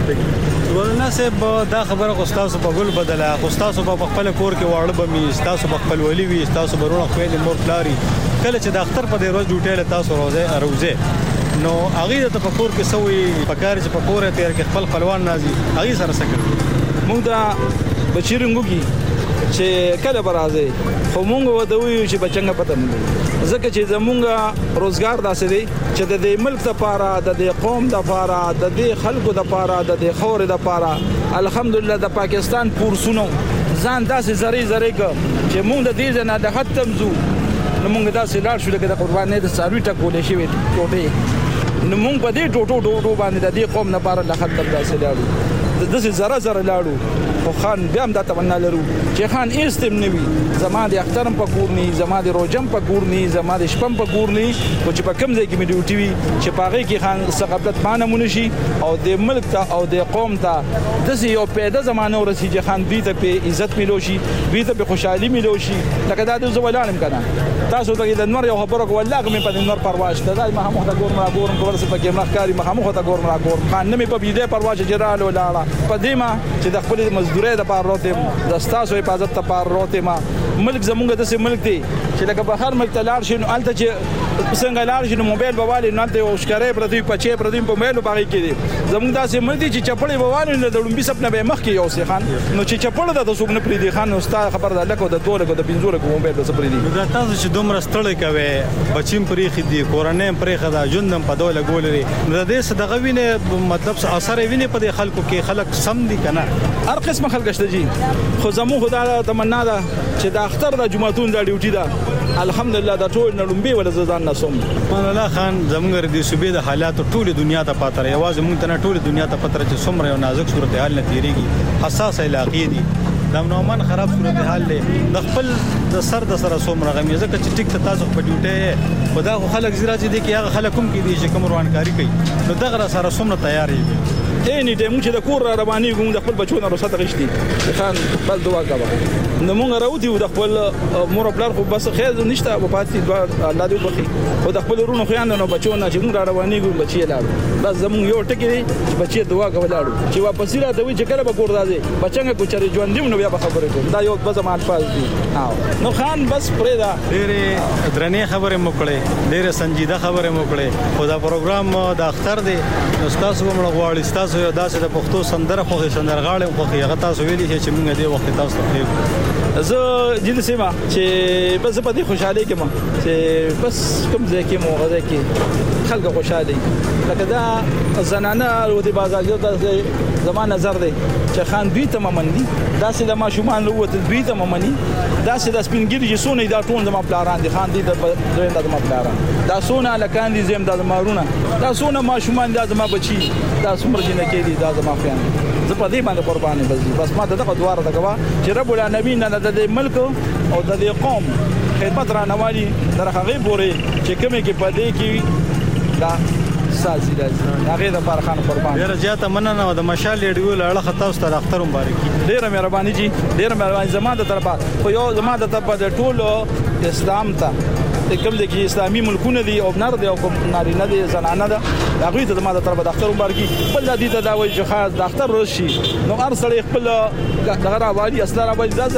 شو ولنا سب دا خبره خو تاسو په ګل بدله خو تاسو په خپل کور کې واړه بمي تاسو په خپل ولي وي تاسو برونه خپل مور پلاري کله چې د اختر په دې روز ډیوټي تاسو روزه نو هغه د په کور کې سوي پکار چې په کور تیر کې خپل خپلوان نازي هغه سره سکر موږ دا بچیرنګو چې کله برازي خو مونږ ودوي چې بچنګ پته نه ځکه چې زمونږ روزګار داسې دی چې د دې ملک لپاره د دې قوم لپاره د دې خلکو لپاره د دې خور لپاره الحمدلله د پاکستان پورسونو ځان داسې زری چې موږ د دې نه د ختم زو نو موږ داسې لاړ شو لکه د قربانۍ د څاروي ټکولې شوی ټوټې نو موږ په دې ټوټو باندې د دې قوم نه بار له ختم داسې لاړو داسې زره لاړو خو خان بیا هم دا تمنا لرو چې خان ایستم نوي زما د اخترم په کور نی زما د روجم په کور نی زما د شپم په کور نی او چې په کم ځای کې مې ډیوټي وي چې پاغه کې خان ثقافت مانه مونشي او د ملک ته او د قوم ته داسې یو پیدا زمانه ورسي چې خان دې ته په عزت ملو شي دې ته په خوشحالي ملو شي لکه دا د زولانم کنه تاسو ته د نور یو خبره والله مې په نور پرواز ته دا ما هم ته ګورم کول څه پکې مخکاري ما هم ته ګورم خان نه مې په بيده پرواز جرال ولاړه په دې ما چې د خپل مزدوري د پاره روته د ستاسو حفاظت ته پاره روته ما ملک زمونږ د سه ملک دی چې لکه بهر ملک تلار شي نو الته چې څنګه لار شي نو موبایل بوالي نه ته او شکرې پر دې پچې پر دې په موبایل باندې کې دي زمونږ د سه ملک دی چې چپړې بوالي نه د لومبي سپنه به مخ کې یو سي خان نو چې چپړه د تاسو نه پری دي خان نو ستاره خبر ده لکه د دوله کو د پنځوره کو موبایل د سپری دي دا تاسو چې دومره ستړی کوي بچیم پرې خدي کورنۍ پرې خدا ژوندم په دوله ګولري نو د دې صدقه وینه مطلب اثر وینه په خلکو کې خلک سم دي کنه هر قسم خلک شته جی خو زمو خدا تمنا ده چې د اختر د جمعتون د ډیوټي ده الحمدلله د ټول نړمبي ول ځان نسوم مان الله خان زمونږ د صوبې د حالات ټول دنیا ته پاتره یوازې مونږ ته ټول دنیا ته پاتره چې څومره یو نازک صورتحال نه تیریږي حساس علاقې دي د امن خراب صورتحال له د خپل د سر د سره څومره غمی ځکه چې ټیک ته تاسو په ډیوټي خدا خو خلک زیرا چې دي کې هغه خلک کوم کې دي چې کوم روانکاری کوي نو دغه سره څومره تیاری دي اینی د موږ د کور رواني کوم د خپل بچو نه رسته غشتي خان بل دعا کوه نو موږ راوتی د خپل مور خپل خو بس خیر نشته په پاتې الله دې وبخي او د خپل ورونو خیان نه بچو نه چې موږ رواني کوم بچي لاړ بس زموږ یو ټکی دی بچي دعا کوي لاړ چې واپس را دوی چې کله به کور راځي بچنګ کو چرې ژوند دی نو بیا خبره کوم دا یو بس ما الفاظ دي نو خان بس پرې دا ډېرې درنې خبره موکړې ډېرې سنجیده خبره موکړې خو دا پروګرام د اختر دی نو تاسو کوم غواړئ تاسو یو داسې د پښتو سندره خو سندرغاړم خو هغه تاسو ویلي چې موږ دې وخت تاسو ته زه جل سیمه چې بس په دې خوشاله کې ما چې بس کوم ځای کې مو غږ کې خلک خوشاله لکه دا زنانه او د بازار د زمان نظر دی چې خان دوی ته ممني داسې د ماشومان وروته دوی ته ممني داسې د سپینګری چې سونه دا ټون زما پلاران دي خان دي د دوی د زما پلاران دا سونه لکان دي زم د مارونه دا سونه ماشومان د زما بچي دا څومره جنہ کې دي دا زما خیان زه په دې باندې قرباني بس ما دغه دواره دغه چې رب العالمین نه د ملک او د قوم خدمت را نوالي درخه پورې چې کومه کې پدې کې دا سازي هغه د فرخان قربان ډیر زیاته مننه او د مشال ریډیو له خطا اوس تر اختر مبارک ډیر مهرباني جی ډیر مهرباني زما د طرفه خو یو زما د طرفه د ټولو اسلام ته کوم د اسلامي ملکونه دي او نار دي او نارینه دي زنانه ده هغه ته زما د طرفه د اختر مبارک بل د دې ته دا وایي چې خاص د اختر روز شي نو هر سړی خپل دغه راوالي اصله راوالي دا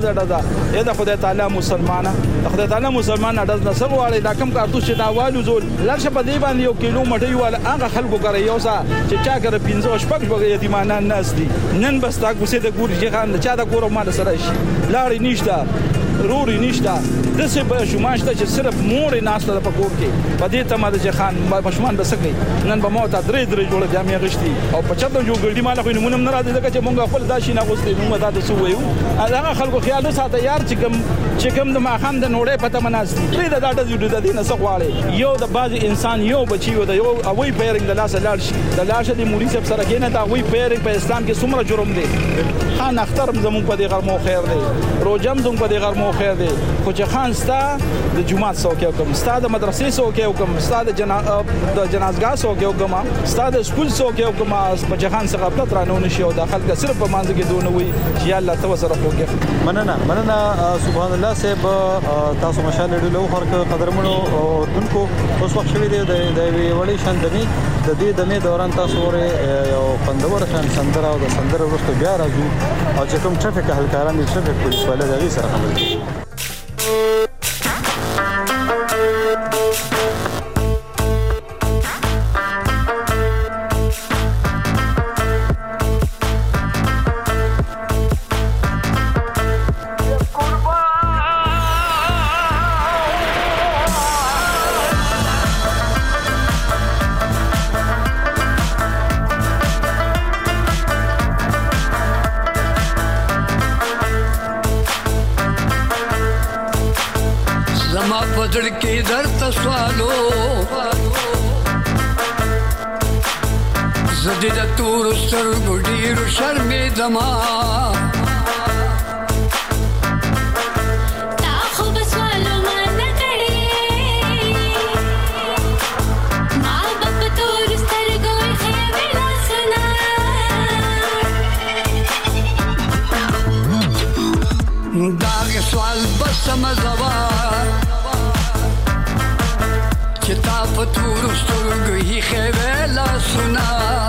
دا خدای تعالی مسلمانه خدای تعالی مسلمانه د نسب والي دا کم کارتوس چې دا والو زول لږه په دې باندې یو کیلو مټي والا هغه خلکو کوي یو څه چې چا کوي 15 شپږ یتیمانان ناس دي نن بس تا کوسه د ګور چې خان چا د ګور ما سره شي لاري نشته روري نشته د څه به شوماشته چې صرف مور ناشته په کور کې په دې ته ماده چې خان مشمان بسکې نن به مو ته درې جوړه جامې غشتي او په چاته جو ګړډي مال خو نمونه نه راځي ځکه چې مونږ خپل داشي نه غوستي موږ دا څه وایو هغه خلکو خیال ساته یار چې کوم د ماخام د نوړې پته مناسي دې دا د دې نه څخواله یو د باز انسان یو بچي یو د یو اوی پیرنګ د لاس لاړ شي د لاشه د مولوی صاحب سره کې نه دا اوی پیرنګ په اسلام کې څومره جرم دی خان اختر زمون په دې غرمو خیر دی روزم زمون په دې غرمو خیر دی خو چې خان ستا د جمعه څوک کوم ستا د مدرسې څوک کوم ستا د جنازګاه څوک کوم ستا د سکول څوک کوم په جهان څخه خپل رانو نشي او د خلک صرف په مانځ کې دونه وي چې الله تو سره خوږه مننه سبحان الله صاحب تاسو مشال ډیلو خرک قدرمنو دونکو اوس وخت شوی دی د وړي شاندنی د دې دمه دوران تاسو ورې یو پندور شان سندره او د سندره وروسته بیا راځو او چې کوم ټریفیک هلکاران دي ټریفیک پولیس ولې د دې سره خبرې زما پدړ کې درته سوالو زدي د تور سترګو ډېرو شرمېدما تا خو به سوالو ما نه کړې ما به په تور سترګو ایښې وې لاسونه داغه سوال بس سمه ځواب چې تا په تور سترګو ایښې وې لاسونه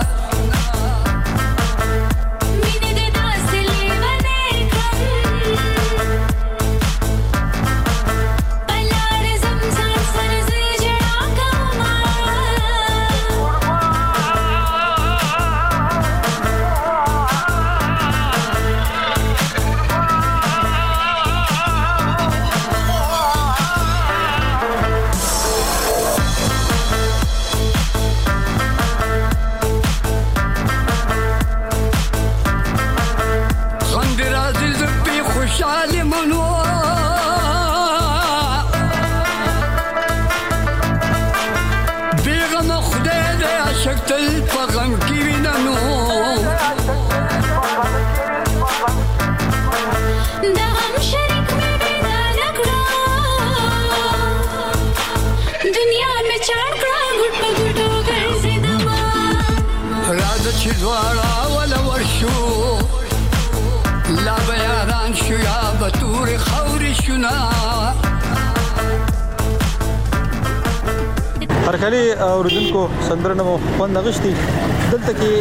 هرکلی اوریدونکو سندرنه مو خوند غشتي دلته کې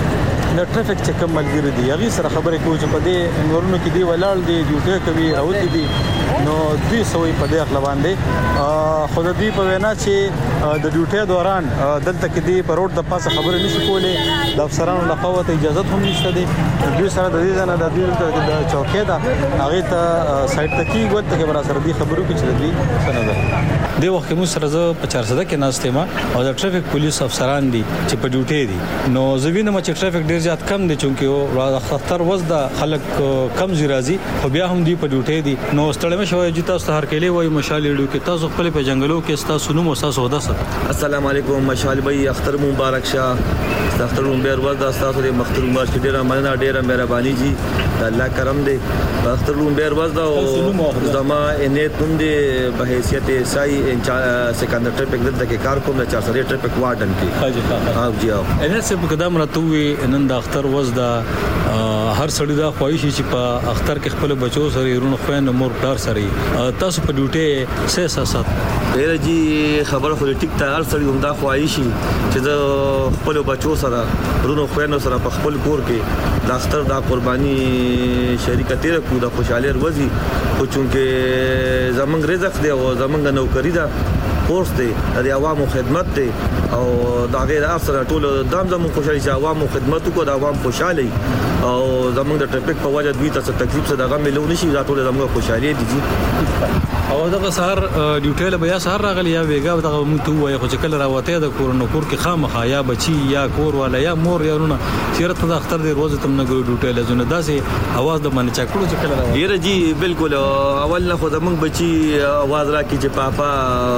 د ټریفیک چې کوم ملګری دي هغه سره خبرې کوي چې په دې انورونو کې دی ولاړ دي ډیوټي کوي او دي نو دوی سوي په دې خپل باندې خود دې په وینا چې د ډیوټي دوران دلته کې دی په روډ د پاسه خبرې نشي کولې د افسرانو لخوا ته اجازه هم نشته دي دوی سره د دې ځنه د دوی د چوکۍ دا هغه ته سایت ته کې ګوت کې برا سره دي خبرو کې چې دي سند دی وخت مو سره زه په 400 کې ناشته ما او د ټریفیک پولیس افسران دي چې په ډیوټي دي نو زوینه چې ټریفیک ډیر زیات کم دي چونکه او خطر وزدا خلک کم زیرازي خو بیا هم دی په ډیوټي دي نو ستړی مشوي چې تاسو هر کله وای مشال لرو کې تاسو خپل په جنگلو کې تاسو نو تاسو ودا سره السلام علیکم مشال بھائی اختر مبارک شاه اختر مبارک ودا تاسو دې مختر مبارک ډیره مننه ډیره مهرباني جی الله کرم دې اختر مبارک ودا او زما انې تم دې په حیثیت سای سکندر ټریفیک دلته کې کار کوم 400 ټریفیک وارډن کې ها جی انې څه قدم راتوي نن د اختر وزدا هر سړی دا خوښي چې په اختر کې خپل بچو سره رونو خويند مور پلار سره تاسو په ډیوټي سه اساسات ډیر جی خبر خو ټیک ته هر سړی هم دا خوښي چې د خپل بچو سره رونو خويند سره په خپل کور کې د اختر د قرباني شریکت کو د خوشاله ورځي او چونکه زمنګ رزق دی او زمنګ نوکری ده فورس دی د عوامو خدمت دی او دا غیر اثر ټول دام زمو خوشالي چې عوامو خدمت کو د عوام خوشاله او زمونږ د ټریفیک په وجه دوی ته تکلیف څه دغه ملو نشي دا ټول زموږ خوشاله دي او دغه سهار ډیوټي له بیا سهار راغلی یا ویګا دغه مونږ ته وایي خو چې کله راوته د کورونو کور کې خامخا یا بچي یا کور والا یا مور یا رونه چیرته د اختر دی روز تم نه ګورو ډیوټي له زونه داسې आवाज د باندې چاکړو چې کله راوته ډیر جی بالکل اول نه خو زمونږ بچي आवाज راکې چې پاپا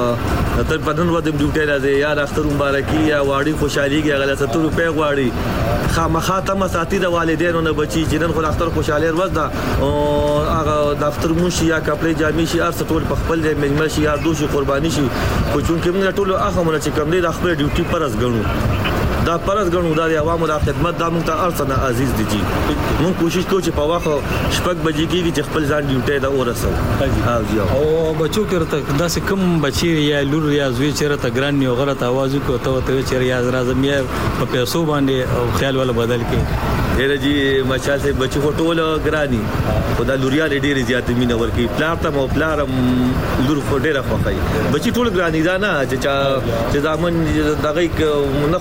تر بدن ودم ډیوټي راځي یا اختر مبارکي یا واړی خوشحالي کې غلا 70 روپے غواړي خامخا تم ساتي د والدینو نه بچي چې نن خو اختر خوشاله ورځ ده او هغه د اختر مونشي یا کپړې جامې شي ارڅ ټول په خپل ځای مجمع شي یا دوشي قرباني شي خو چونکه موږ ټول اخو مونږ چې کوم دی د خپل ډیوټي پرز غنو دا پرز غنو د عوامو د خدمت د موږ ته ارڅنه عزیز دي موږ کوشش کوو چې په وخت شپږ بجې کې چې خپل ځان ډیوټي دا ورسو او بچو کې ته داسې کم بچي یا لور یا زوی چیرته ګران نیو غلط आवाज کو ته چیرې یا راځم یا په پیسو باندې او خیال ولا بدل کې ډیر جی ماشال سے بچو ټول ګرانی خدا لوریا ډیر زیات مين ورکی پلار ته مو پلار لور ډیر خوخی بچی ټول ګرانی دا نه چې ځامن دغه نه خوخی او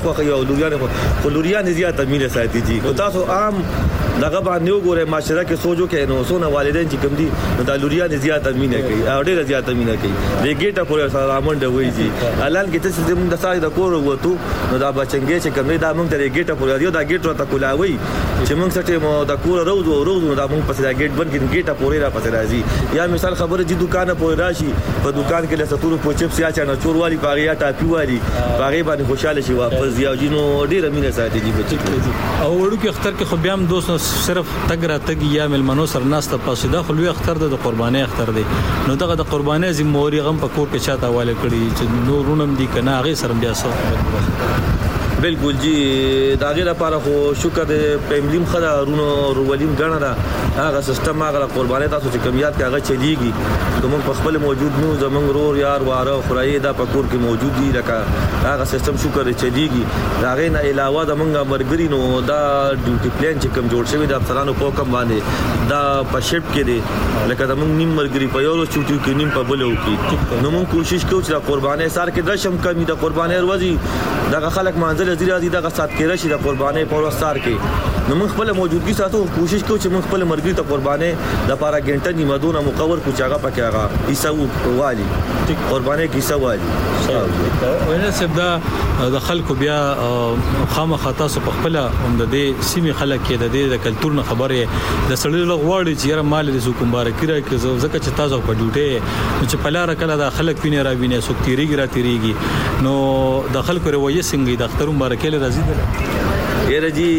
لوریان خو لوریان زیاته مینه ساتي جی او تاسو عام دغه باندې وګورئ معاشره کې سوچو کې نو سونه والدین چې کوم دي نو د لوریان زیاته مینه کوي او ډیره زیاته مینه کوي د ګیټه پورې سره رامنډه وایي جی الان کې چې موږ د ساري د کور وته نو دا بچنګي چې کوم دا موږ د ګیټه پورې یو دا ګیټ ته کولاوي چې موږ سټه مو د کور روزو دا موږ پسې دا ګیټ بند ګیټه پورې را پسې راځي یا مثال خبره چې دکان پورې راشي په دکان کې له ستورو پوچپ سیا چا نه چور والی باغیا ټاپی والی باغې باندې خوشاله شي واپس یا جنو ډیره مینه ساتي دي بچی او وړو کې اختر کې خو بیا هم دوست صرف تګ را تګ یا ملمنو سره ناسته پاسه دا خو لوی اختر د قرباني اختر دی نو دغه د قرباني ذمہواری غم په کور کې چاته حواله کړی چې نورونم دي کنه هغه سره بیا سره بالکل جی دا غیر لپاره خو شکر د پېملیم خدا رونو رولیم غاڼه دا هغه سیستم هغه قرباني تاسو چې کمیات کې هغه چلیږي کوم په خپل موجود نو زمنګ رور یار واره خړای دا پکور کې موجود دي لکه هغه سیستم شکر چلیږي دا غیر نه علاوه د منګه مرګري نو دا ډیوټي پلان چې کم جوړ شوی د افسرانو په کم باندې دا په شپ کې دي لکه د منګ نیم مرګري په یو چوټي کې نیم په بلو کې نو موږ کوشش کوو چې قرباني سار کې د شم کمی د قرباني ورځي دا خلک منځل زیرا دي دا سات کې راشي د قرباني په ورځ سار کې نو موږ خپل موجودګي ساتو کوشش کوو چې موږ خپل مرګري ته قرباني د پارا ګنټه نیمدونه مقور کو چاغه پکې هغه ایسو والی قرباني کې ایسو والی ونه سبدا د خلکو بیا خامخا تاسو په خپل هم د دې سیمې خلک کې د دې د کلچر نه خبره د سړی لغواړي چې یاره مال دې حکومت بارکی راکې ځکه چې تاسو په ډیوټه چې په لار کله د خلک ویني را ویني سو تیریږي را تیریږي نو د خلکو رویه څنګه د اخترون بارکه راځي یره جی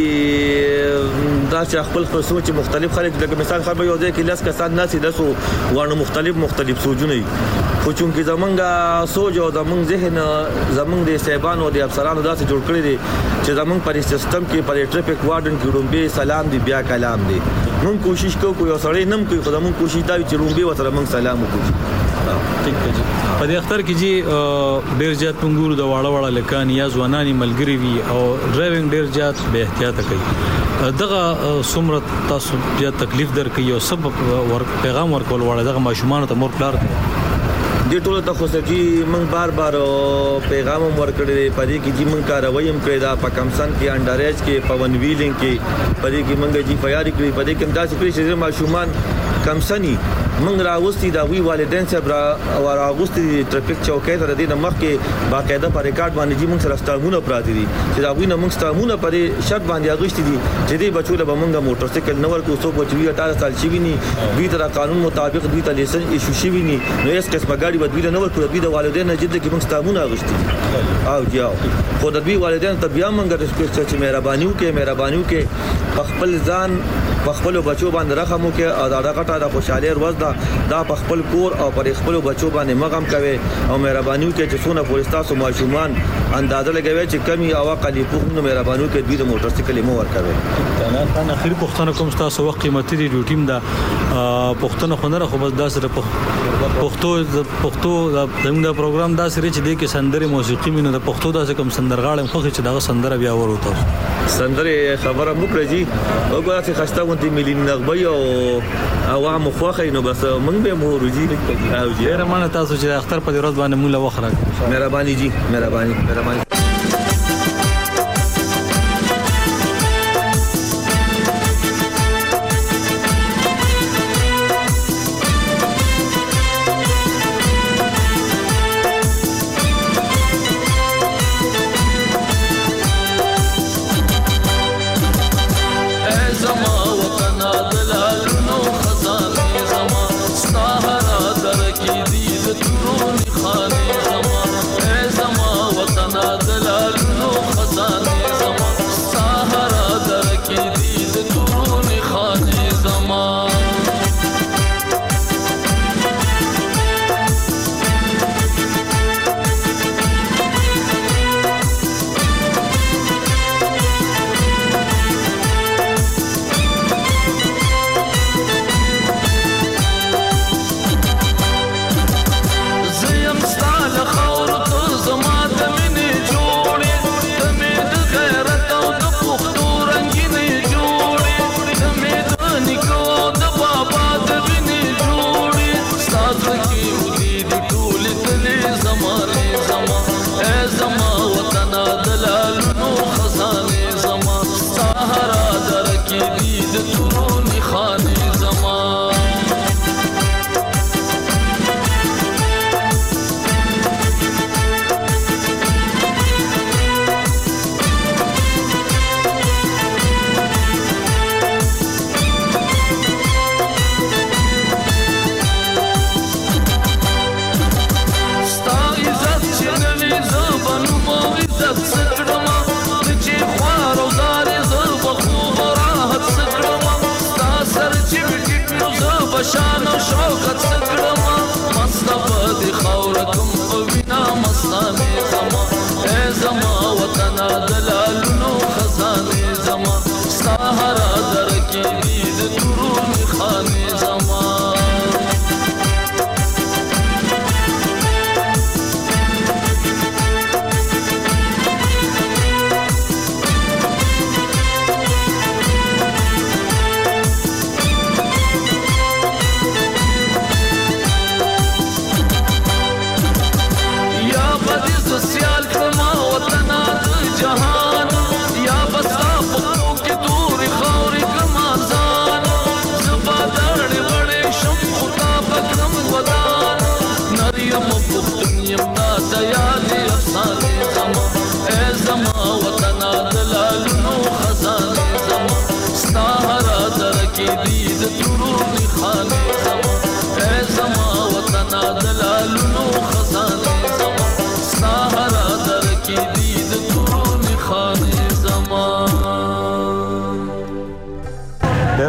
دا چې خپل سوچ مختلف خلک لکه مثال خبر یو ځای کې لاس کسان ناسي دسو وانه مختلف سوچونه خو چونکې زمونږه سوچ او زمونږ ذهن زمونږ د سیبان او د افسرانو داسې جوړ کړی دي چې زمونږ پر سیستم کې پر ټریفیک وارډن کې رومبه سلام دی بیا کلام دی مونږ کوشش کوو یو سړی نم کوي خو زمونږ کوشش دا چې رومبه وسره مونږ سلام وکړو ټیک دی په دې اختر کې جی ډیر زیات پنګورو د واړه واړه لکان یا ځوانانی ملګری وي او ډرایوینګ ډیر زیات به احتیاط کوي دغه څومره تاسو بیا تکلیف درکې او سبب پیغام ورکول وړه دغه ماشومان ته مور پلار دې ټول ته خو سکی من بار پیغام ورکړې پدې کې چې من کاروي هم کړی دا په کمسن کې انډر ایج کې په ون ویلینګ کې پدې کې منګه جی فیاری کړی پدې کې دا چې ماشومان کمسنی منګ راوستي دا وی والدین صاحب را او راغوستي ټریفیک چوکۍ ته د مخ کې باقاعده پر ریکارډ باندې چې موږ سره ستامونه پراتی دي چې دا وی نه موږ ستامونه پر شرط باندې اغوستي دي چې دې بچو له بمنګ موټر سایکل نور کو څو بچوي 18 سال شي ویني دوی تر قانون مطابق دوی ته لیسن ایشو شي ویني نو اس قسمه ګاډي بدوی نه ورکو دوی د والدین جدي کې موږ ستامونه اغوستي او جاو خو د دوی والدین ته بیا موږ رسپیکټ چې مهرباني وکړي خپل ځان په خپل بچو باندې رحم وکړي او دا غټه د خوشاله ورځ دا په خپل کور او پر خپل بچو باندې مغم کوي او مهرباني وکړي چې څونه پولیستا سو ماشومان اندازه لګوي چې کمی او اقلی په نو مهرباني وکړي دوی د موټر سایکل مو ورکوي انا اخر پښتنه کوم تاسو وخت قیمتي دی ډیوټیم دا پښتنه خنره خو بس داسره پښتو زموږ د پروګرام دا سره چې د کې سندره موسیقي مینه د پښتو داسې کوم سندرغاړم خو چې دا سندره بیا وروته سندره خبره مکرې جی وګوره چې خسته ونتي ملي نغبي او عوام خوخه نو بس موږ به مورجي او جی رمانه تاسو چې اختر په ورځ باندې موږ له وخره مهرباني جی مهرباني خانه زمان ای زما وطن دل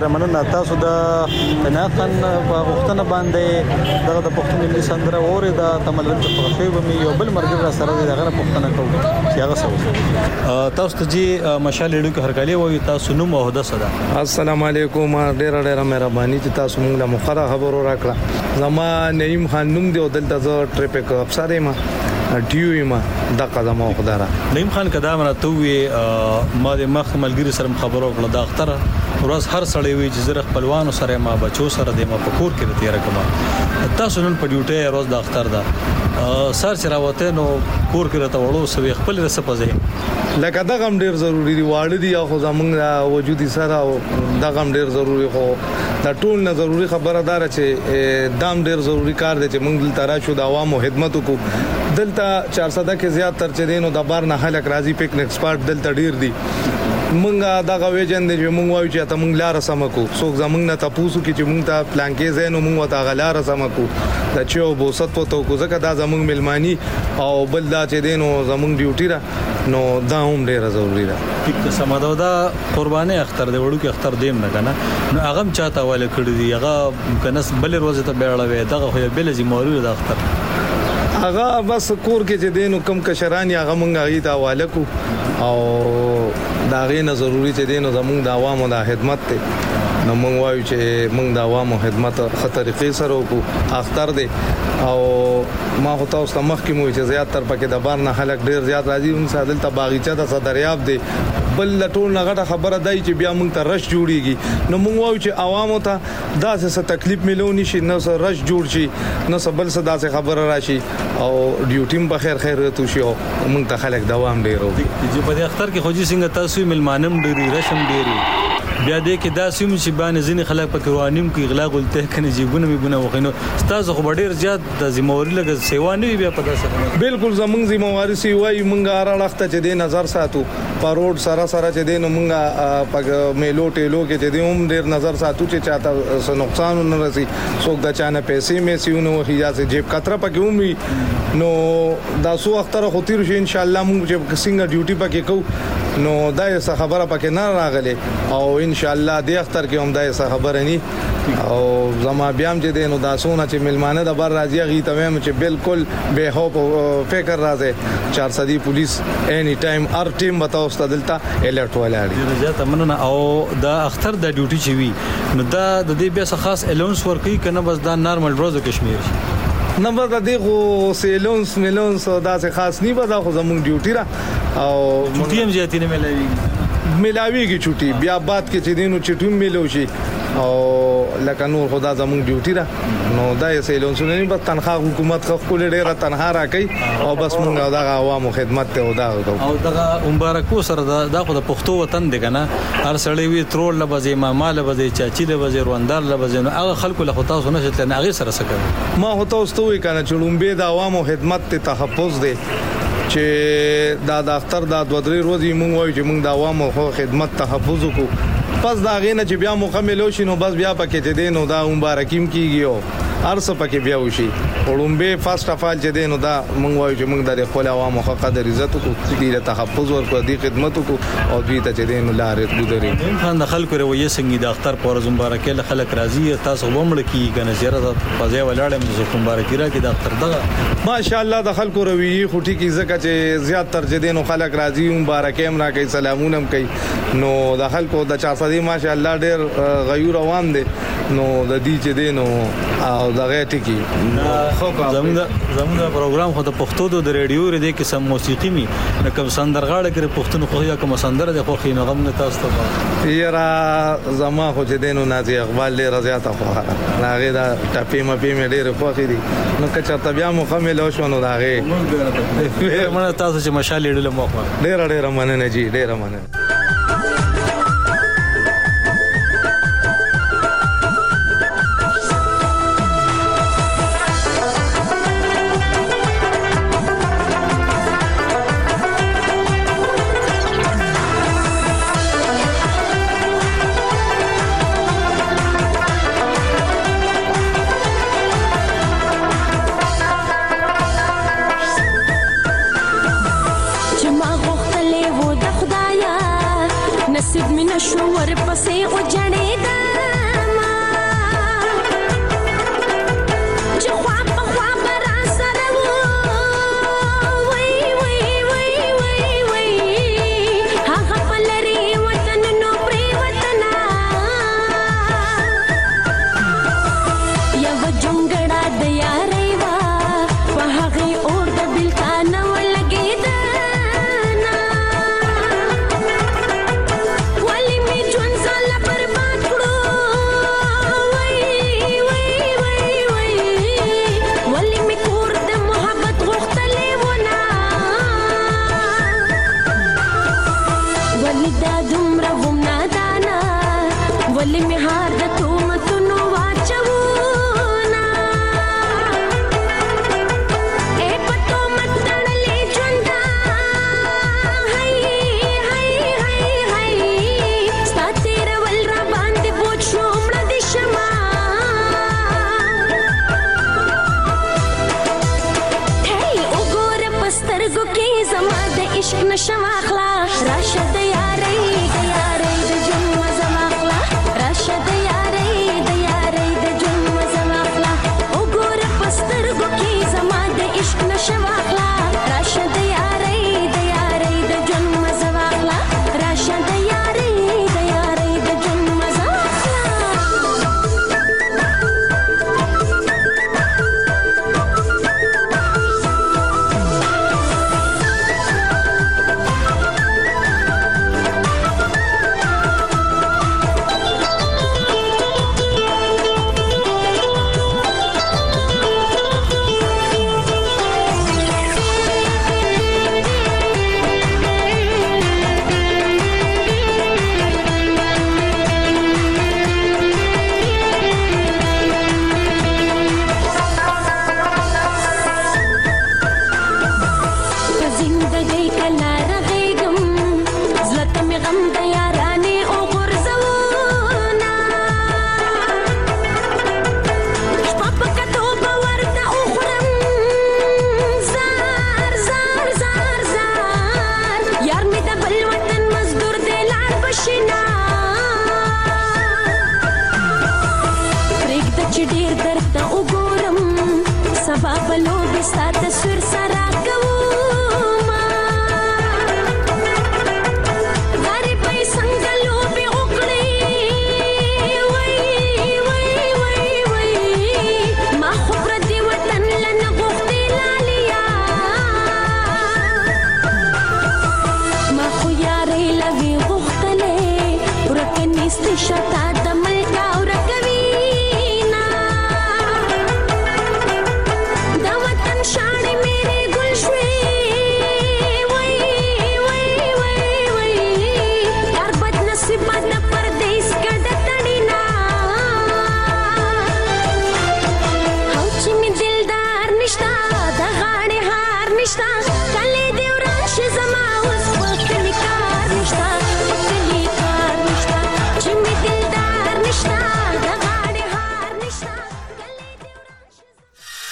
ډېر مننه. تاسو د ناقن په وختونه باندې دغه د پښتون ملي سندره اوري د تملن په خوشي به یو بل مرګ سره دغه پښتنه کوو چې هغه څه تاسو ته جی مشال ریډیو کې هرکلی وایي. تاسو نوم او هدا صدا. السلام علیکم. ډېر مهرباني چې تاسو موږ له مخه خبرو راکړه. زما نعیم خان نوم دی او دلته زه ټریفیک افسر یم ډیو ما د قدمه خداره. نعیم خان کدا مرته وی ما د مخ ملګری سره خبرو کړه د اختر ورځ هر سړی وی چې زره خپلوانو سره ما بچو سره د ما پکور کې تیر کوم. تاسو نن په ډیوټي ورځ د اختر دا سر چراوته نو کور کې راته وړو سوي خپل رسپځي لکه دا غم ډیر ضروری دی واړه دی خو زمونږ وجودي سره دا غم ډیر ضروری خو دا ټول نه ضروری خبره دار چې دام ډیر ضروری کار دی چې موږ دلته راشو د عوامو خدمت وکړو. دلته 400 کې زیات تر چې دینو د بار نه خلک راځي پکنیک سپاټ دلته ډیر دی. مونږه دا غوي جن دی مونږ وایو چې ته مونږ لار سمکو څوک زمونږ نه تاسو کې چې مونږ ته پلان کې زینو مونږ ته غلار سمکو دا چې او بوست په تو کو ځکه دا زمونږ ملمانی او بل دا چې دینو زمونږ ډیوټي را نو دا هم ډیره ضروری ده. ټیک سماده دا قرباني اختر دی وړو کې اختر دیم نه کنه نو هغه چاته ول کړی دی هغه کنه بل ورځ ته بیړوي دا خو بل زموږ د اختر هغه بس کور کې چې دینو کم کشرانی هغه مونږه غي دا والکو او دا غینه ضروری چې دینو زمونږ د عوامو د خدمت ته نو مونږ وایو چې مونږ د عوامو خدمت خطر کې سره وکړو اختر دی او ما خو تاسو ته مخکې مو چې زیات تر پکې د بار نه خلک ډیر زیات راځي هم سادل ته باغچه د صدریاب دی بل ټول نه غټه خبره دی چې بیا مونږ ته رش جوړیږي نو مونږ وایو چې عوامو ته داسې څه تکلیف ملونی شي نو سره رش جوړ شي نو بل څه داسې خبره راشي او ډیوټیم په خیر تو شي او مونږ ته خلک دوام ډیرو چې په اختر کې خوجي څنګه تاسو ملمانم ډیری رشم ډیری بیا دې کې دا سیم چې باندې ځینې خلک په قوانینو کې اغلا غلطه کني جیبونه میونه وخینو تاسو خو ډیر زیات د ذمہواری لګ سیوا نه بیا په تاسو بالکل زمونږ ذمہواری سی وای مونږه راړخته چې دې نظر ساتو په روډ سره چې دې نو مونږه په میلو ټیلو کې چې دې هم ډیر نظر ساتو چې چاته نقصان نه رسي څوک د چانه پیسې مې سیونه وخیا چې جیب کتره پکې ومي نو دا سو اختر خو تیر شي ان شاء الله مونږ چې څنګه ډیوټي پکې کو نو دا یې خبره پکې نه راغله او ان شاء الله د اختر کې هم دا خبره ني او زما بیا هم چې دینو دا سونه چې ملمانه د بر راځي غي تمام چې بالکل به هوپ فکر راځي 400 پولیس اني ټایم ار ټیم بتاو استدلتا الرټ ولاړي زه تمنه او دا اختر د ډیوټي چوي نو دا د دې بیا خاص الاونس ورکي کنه بس دا نارمل روزو کشمیر نمبر د دغه سیلونس ملونس دا څه خاص ني بدا خو زموږ ډیوټي را او ډیوټي هم زیاتې نه ملاویږي چټي بیا بعد کې چې دینو چټوم ملو شي او لکه نور خدا زموږ ډیوټي را نو دا یې سیلون سنني بس تنخواه حکومت خپل ډیره تنخواه راکې او بس موږ دا عوامو خدمت ته ودا او دا مبارکو سره دا خو د پښتو وطن دی کنه هر سړی وی ترول لبزي ماما لبزي چاچی لبزي روندار لبزي نو هغه خلکو له تاسو نه شته نه هغه سره سره ما هو تاسو وی کنه چې لومبه د عوامو خدمت ته تحفظ دی چې دا د اختر د 2-3 ورځې مونږ وایو چې مونږ د عوامو خدمت تحفظ وکړو پس دا غینه چې بیا مکمل شي نو بس بیا پکې چې دینو دا مبارکیم کیږي او ارس پکې بیا وشي وړومبه فرست اف ال چې دینو دا مونږ وایو چې مونږ د خپل عوامو حق قدر عزت کو دې تحفظ ورکو دې خدمت کو او دوی ته چې دینو لارې ګذري خان د خلکو رویه څنګه د اختر پر مبارکه له خلک راضي تاسو ومړ کی کنه زیاره په ځای ولاړم د مبارکي را کې د اختر دغه ماشاءالله د خلکو رویه خوټي کی زکه چې زیات تر چې دینو خلک راضي مبارکه هم را کوي سلامونه هم کوي نو د خلکو د 400 ماشاءالله ډیر غيور روان دي نو د دې چې دینو او دغه ټکی زموږ پروګرام خو د پښتو د ریډیو ردی کې سم موسیقي می لکه سندرغاړه کې پښتون خو یا کوم سندره د خو خینه غم نه تاسو ته یرا زما خو چې دینو نازي اقبال له رضایت خو هغه دا ټاپی مپی مې ډیر خو خېدي نو که چرته بیا مکمل شو نو هغه مونږ تاسو چې مشال لیدل مو ډیر مننه جی ډیر مننه نصیب می نشو ور پسې او جړېدا عشق نشم اخلا راشه د یارۍ د جون مزه واخلا راشه د یارۍ د جون مزه واخلا وګوره په سترګو کې زما د عشق نشم اخلا راشه د یارۍ د جون مزه واخلا راشه د یارۍ د جون مزه واخلا سبا بلو بستا تصویر سا